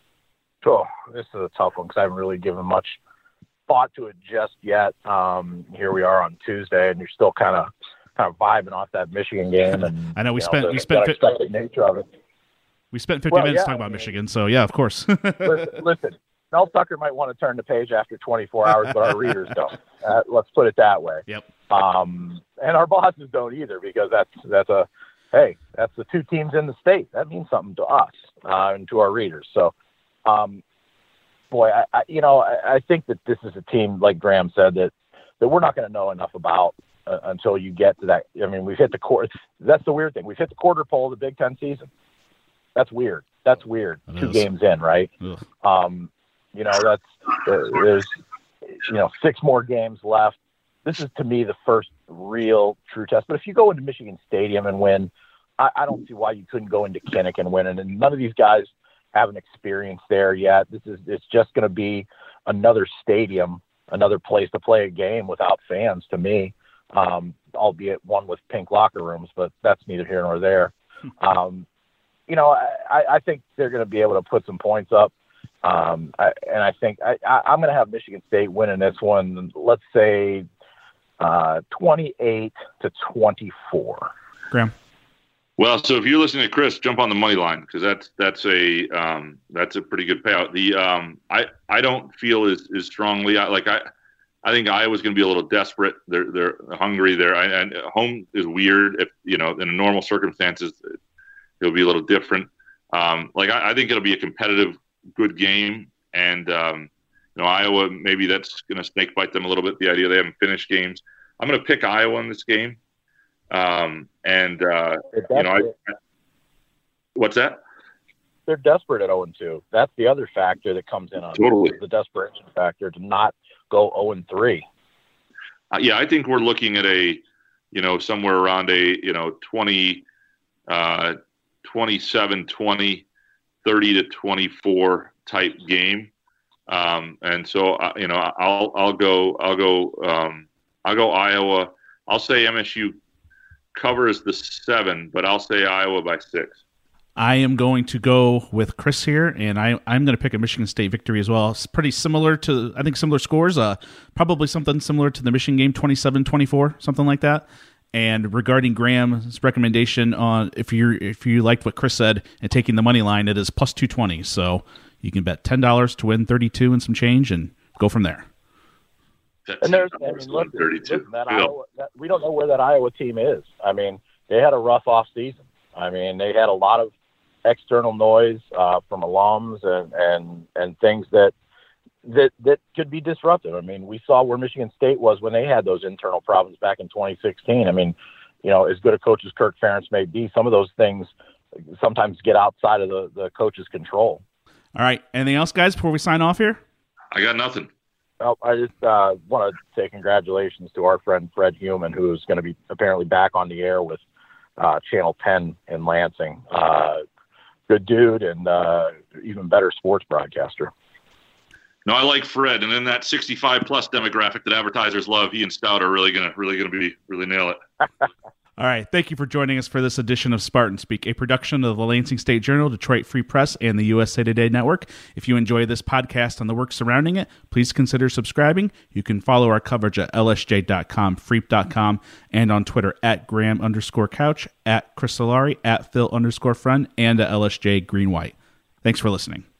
Oh, this is a tough one because I haven't really given much thought to it just yet. Um, here we are on Tuesday, and you're still kind of kind of vibing off that Michigan game. And I know we you spent know, the, we spent the unexpected nature of it. We spent fifty well, minutes yeah, talking about I mean, Michigan, so yeah, of course. listen, listen, Mel Tucker might want to turn the page after twenty-four hours, but our readers don't. Uh, let's put it that way. Yep. Um, and our bosses don't either, because that's that's a hey, that's the two teams in the state. That means something to us uh, and to our readers. So, um, boy, I, I you know I, I think that this is a team, like Graham said, that that we're not going to know enough about uh, until you get to that. I mean, we've hit the quarter. That's the weird thing. We've hit the quarter pole of the Big Ten season. That's weird. That's weird. It Two is. games in, right? Ugh. Um, you know, that's uh, there's you know six more games left. This is, to me, the first real true test. But if you go into Michigan Stadium and win, I, I don't see why you couldn't go into Kinnick and win. And, and none of these guys have an experience there yet. This is it's just going to be another stadium, another place to play a game without fans, to me, um, albeit one with pink locker rooms. But that's neither here nor there. Um, you know, I, I think they're going to be able to put some points up. Um, I, and I think I, I, I'm going to have Michigan State winning this one. Let's say uh, twenty-eight to twenty-four. Graham. Well, so if you're listening to Chris, jump on the money line, because that's that's a um, that's a pretty good payout. The um, I I don't feel as, as strongly. I, like I I think Iowa's going to be a little desperate. They're they're hungry. There and home is weird. If you know, in normal circumstances, it'll be a little different. Um, like I, I think it'll be a competitive, good game, and um, you know, Iowa, maybe that's going to snake bite them a little bit. The idea they haven't finished games. I'm going to pick Iowa in this game. Um, and, uh, you know, I, I, what's that? They're desperate at oh and two. That's the other factor that comes in on Totally. the desperation factor to not go oh and three. Uh, yeah, I think we're looking at a, you know, somewhere around a, you know, twenty, uh, twenty-seven, twenty, thirty to twenty-four type game. Um, and so, uh, you know, I'll, I'll go, I'll go, um, I'll go Iowa. I'll say M S U covers the seven, but I'll say Iowa by six. I am going to go with Chris here, and I, I'm going to pick a Michigan State victory as well. It's pretty similar to, I think, similar scores. Uh, probably something similar to the Michigan game, twenty-seven twenty-four, something like that. And regarding Graham's recommendation on if you if you liked what Chris said and taking the money line, it is plus two twenty. So you can bet ten dollars to win thirty-two and some change, and go from there. And there's, I mean, look, listen, that Iowa, that, we don't know where that Iowa team is. I mean, they had a rough off season. I mean, they had a lot of external noise uh, from alums and, and, and things that, that, that could be disruptive. I mean, we saw where Michigan State was when they had those internal problems back in twenty sixteen. I mean, you know, as good a coach as Kirk Ferentz may be, some of those things sometimes get outside of the, the coach's control. All right. Anything else, guys, before we sign off here? I got nothing. Well, I just uh, want to say congratulations to our friend Fred Heumann, who is going to be apparently back on the air with uh, Channel ten in Lansing. Uh, good dude, and uh, even better sports broadcaster. No, I like Fred, and in that sixty-five plus demographic that advertisers love, he and Stout are really gonna really gonna be really nail it. All right. Thank you for joining us for this edition of Spartan Speak, a production of the Lansing State Journal, Detroit Free Press, and the U S A Today Network. If you enjoy this podcast and the work surrounding it, please consider subscribing. You can follow our coverage at L S J dot com, freep dot com, and on Twitter at Graham underscore Couch, at Chris Solari, at Phil underscore Friend, and at L S J Green White. Thanks for listening.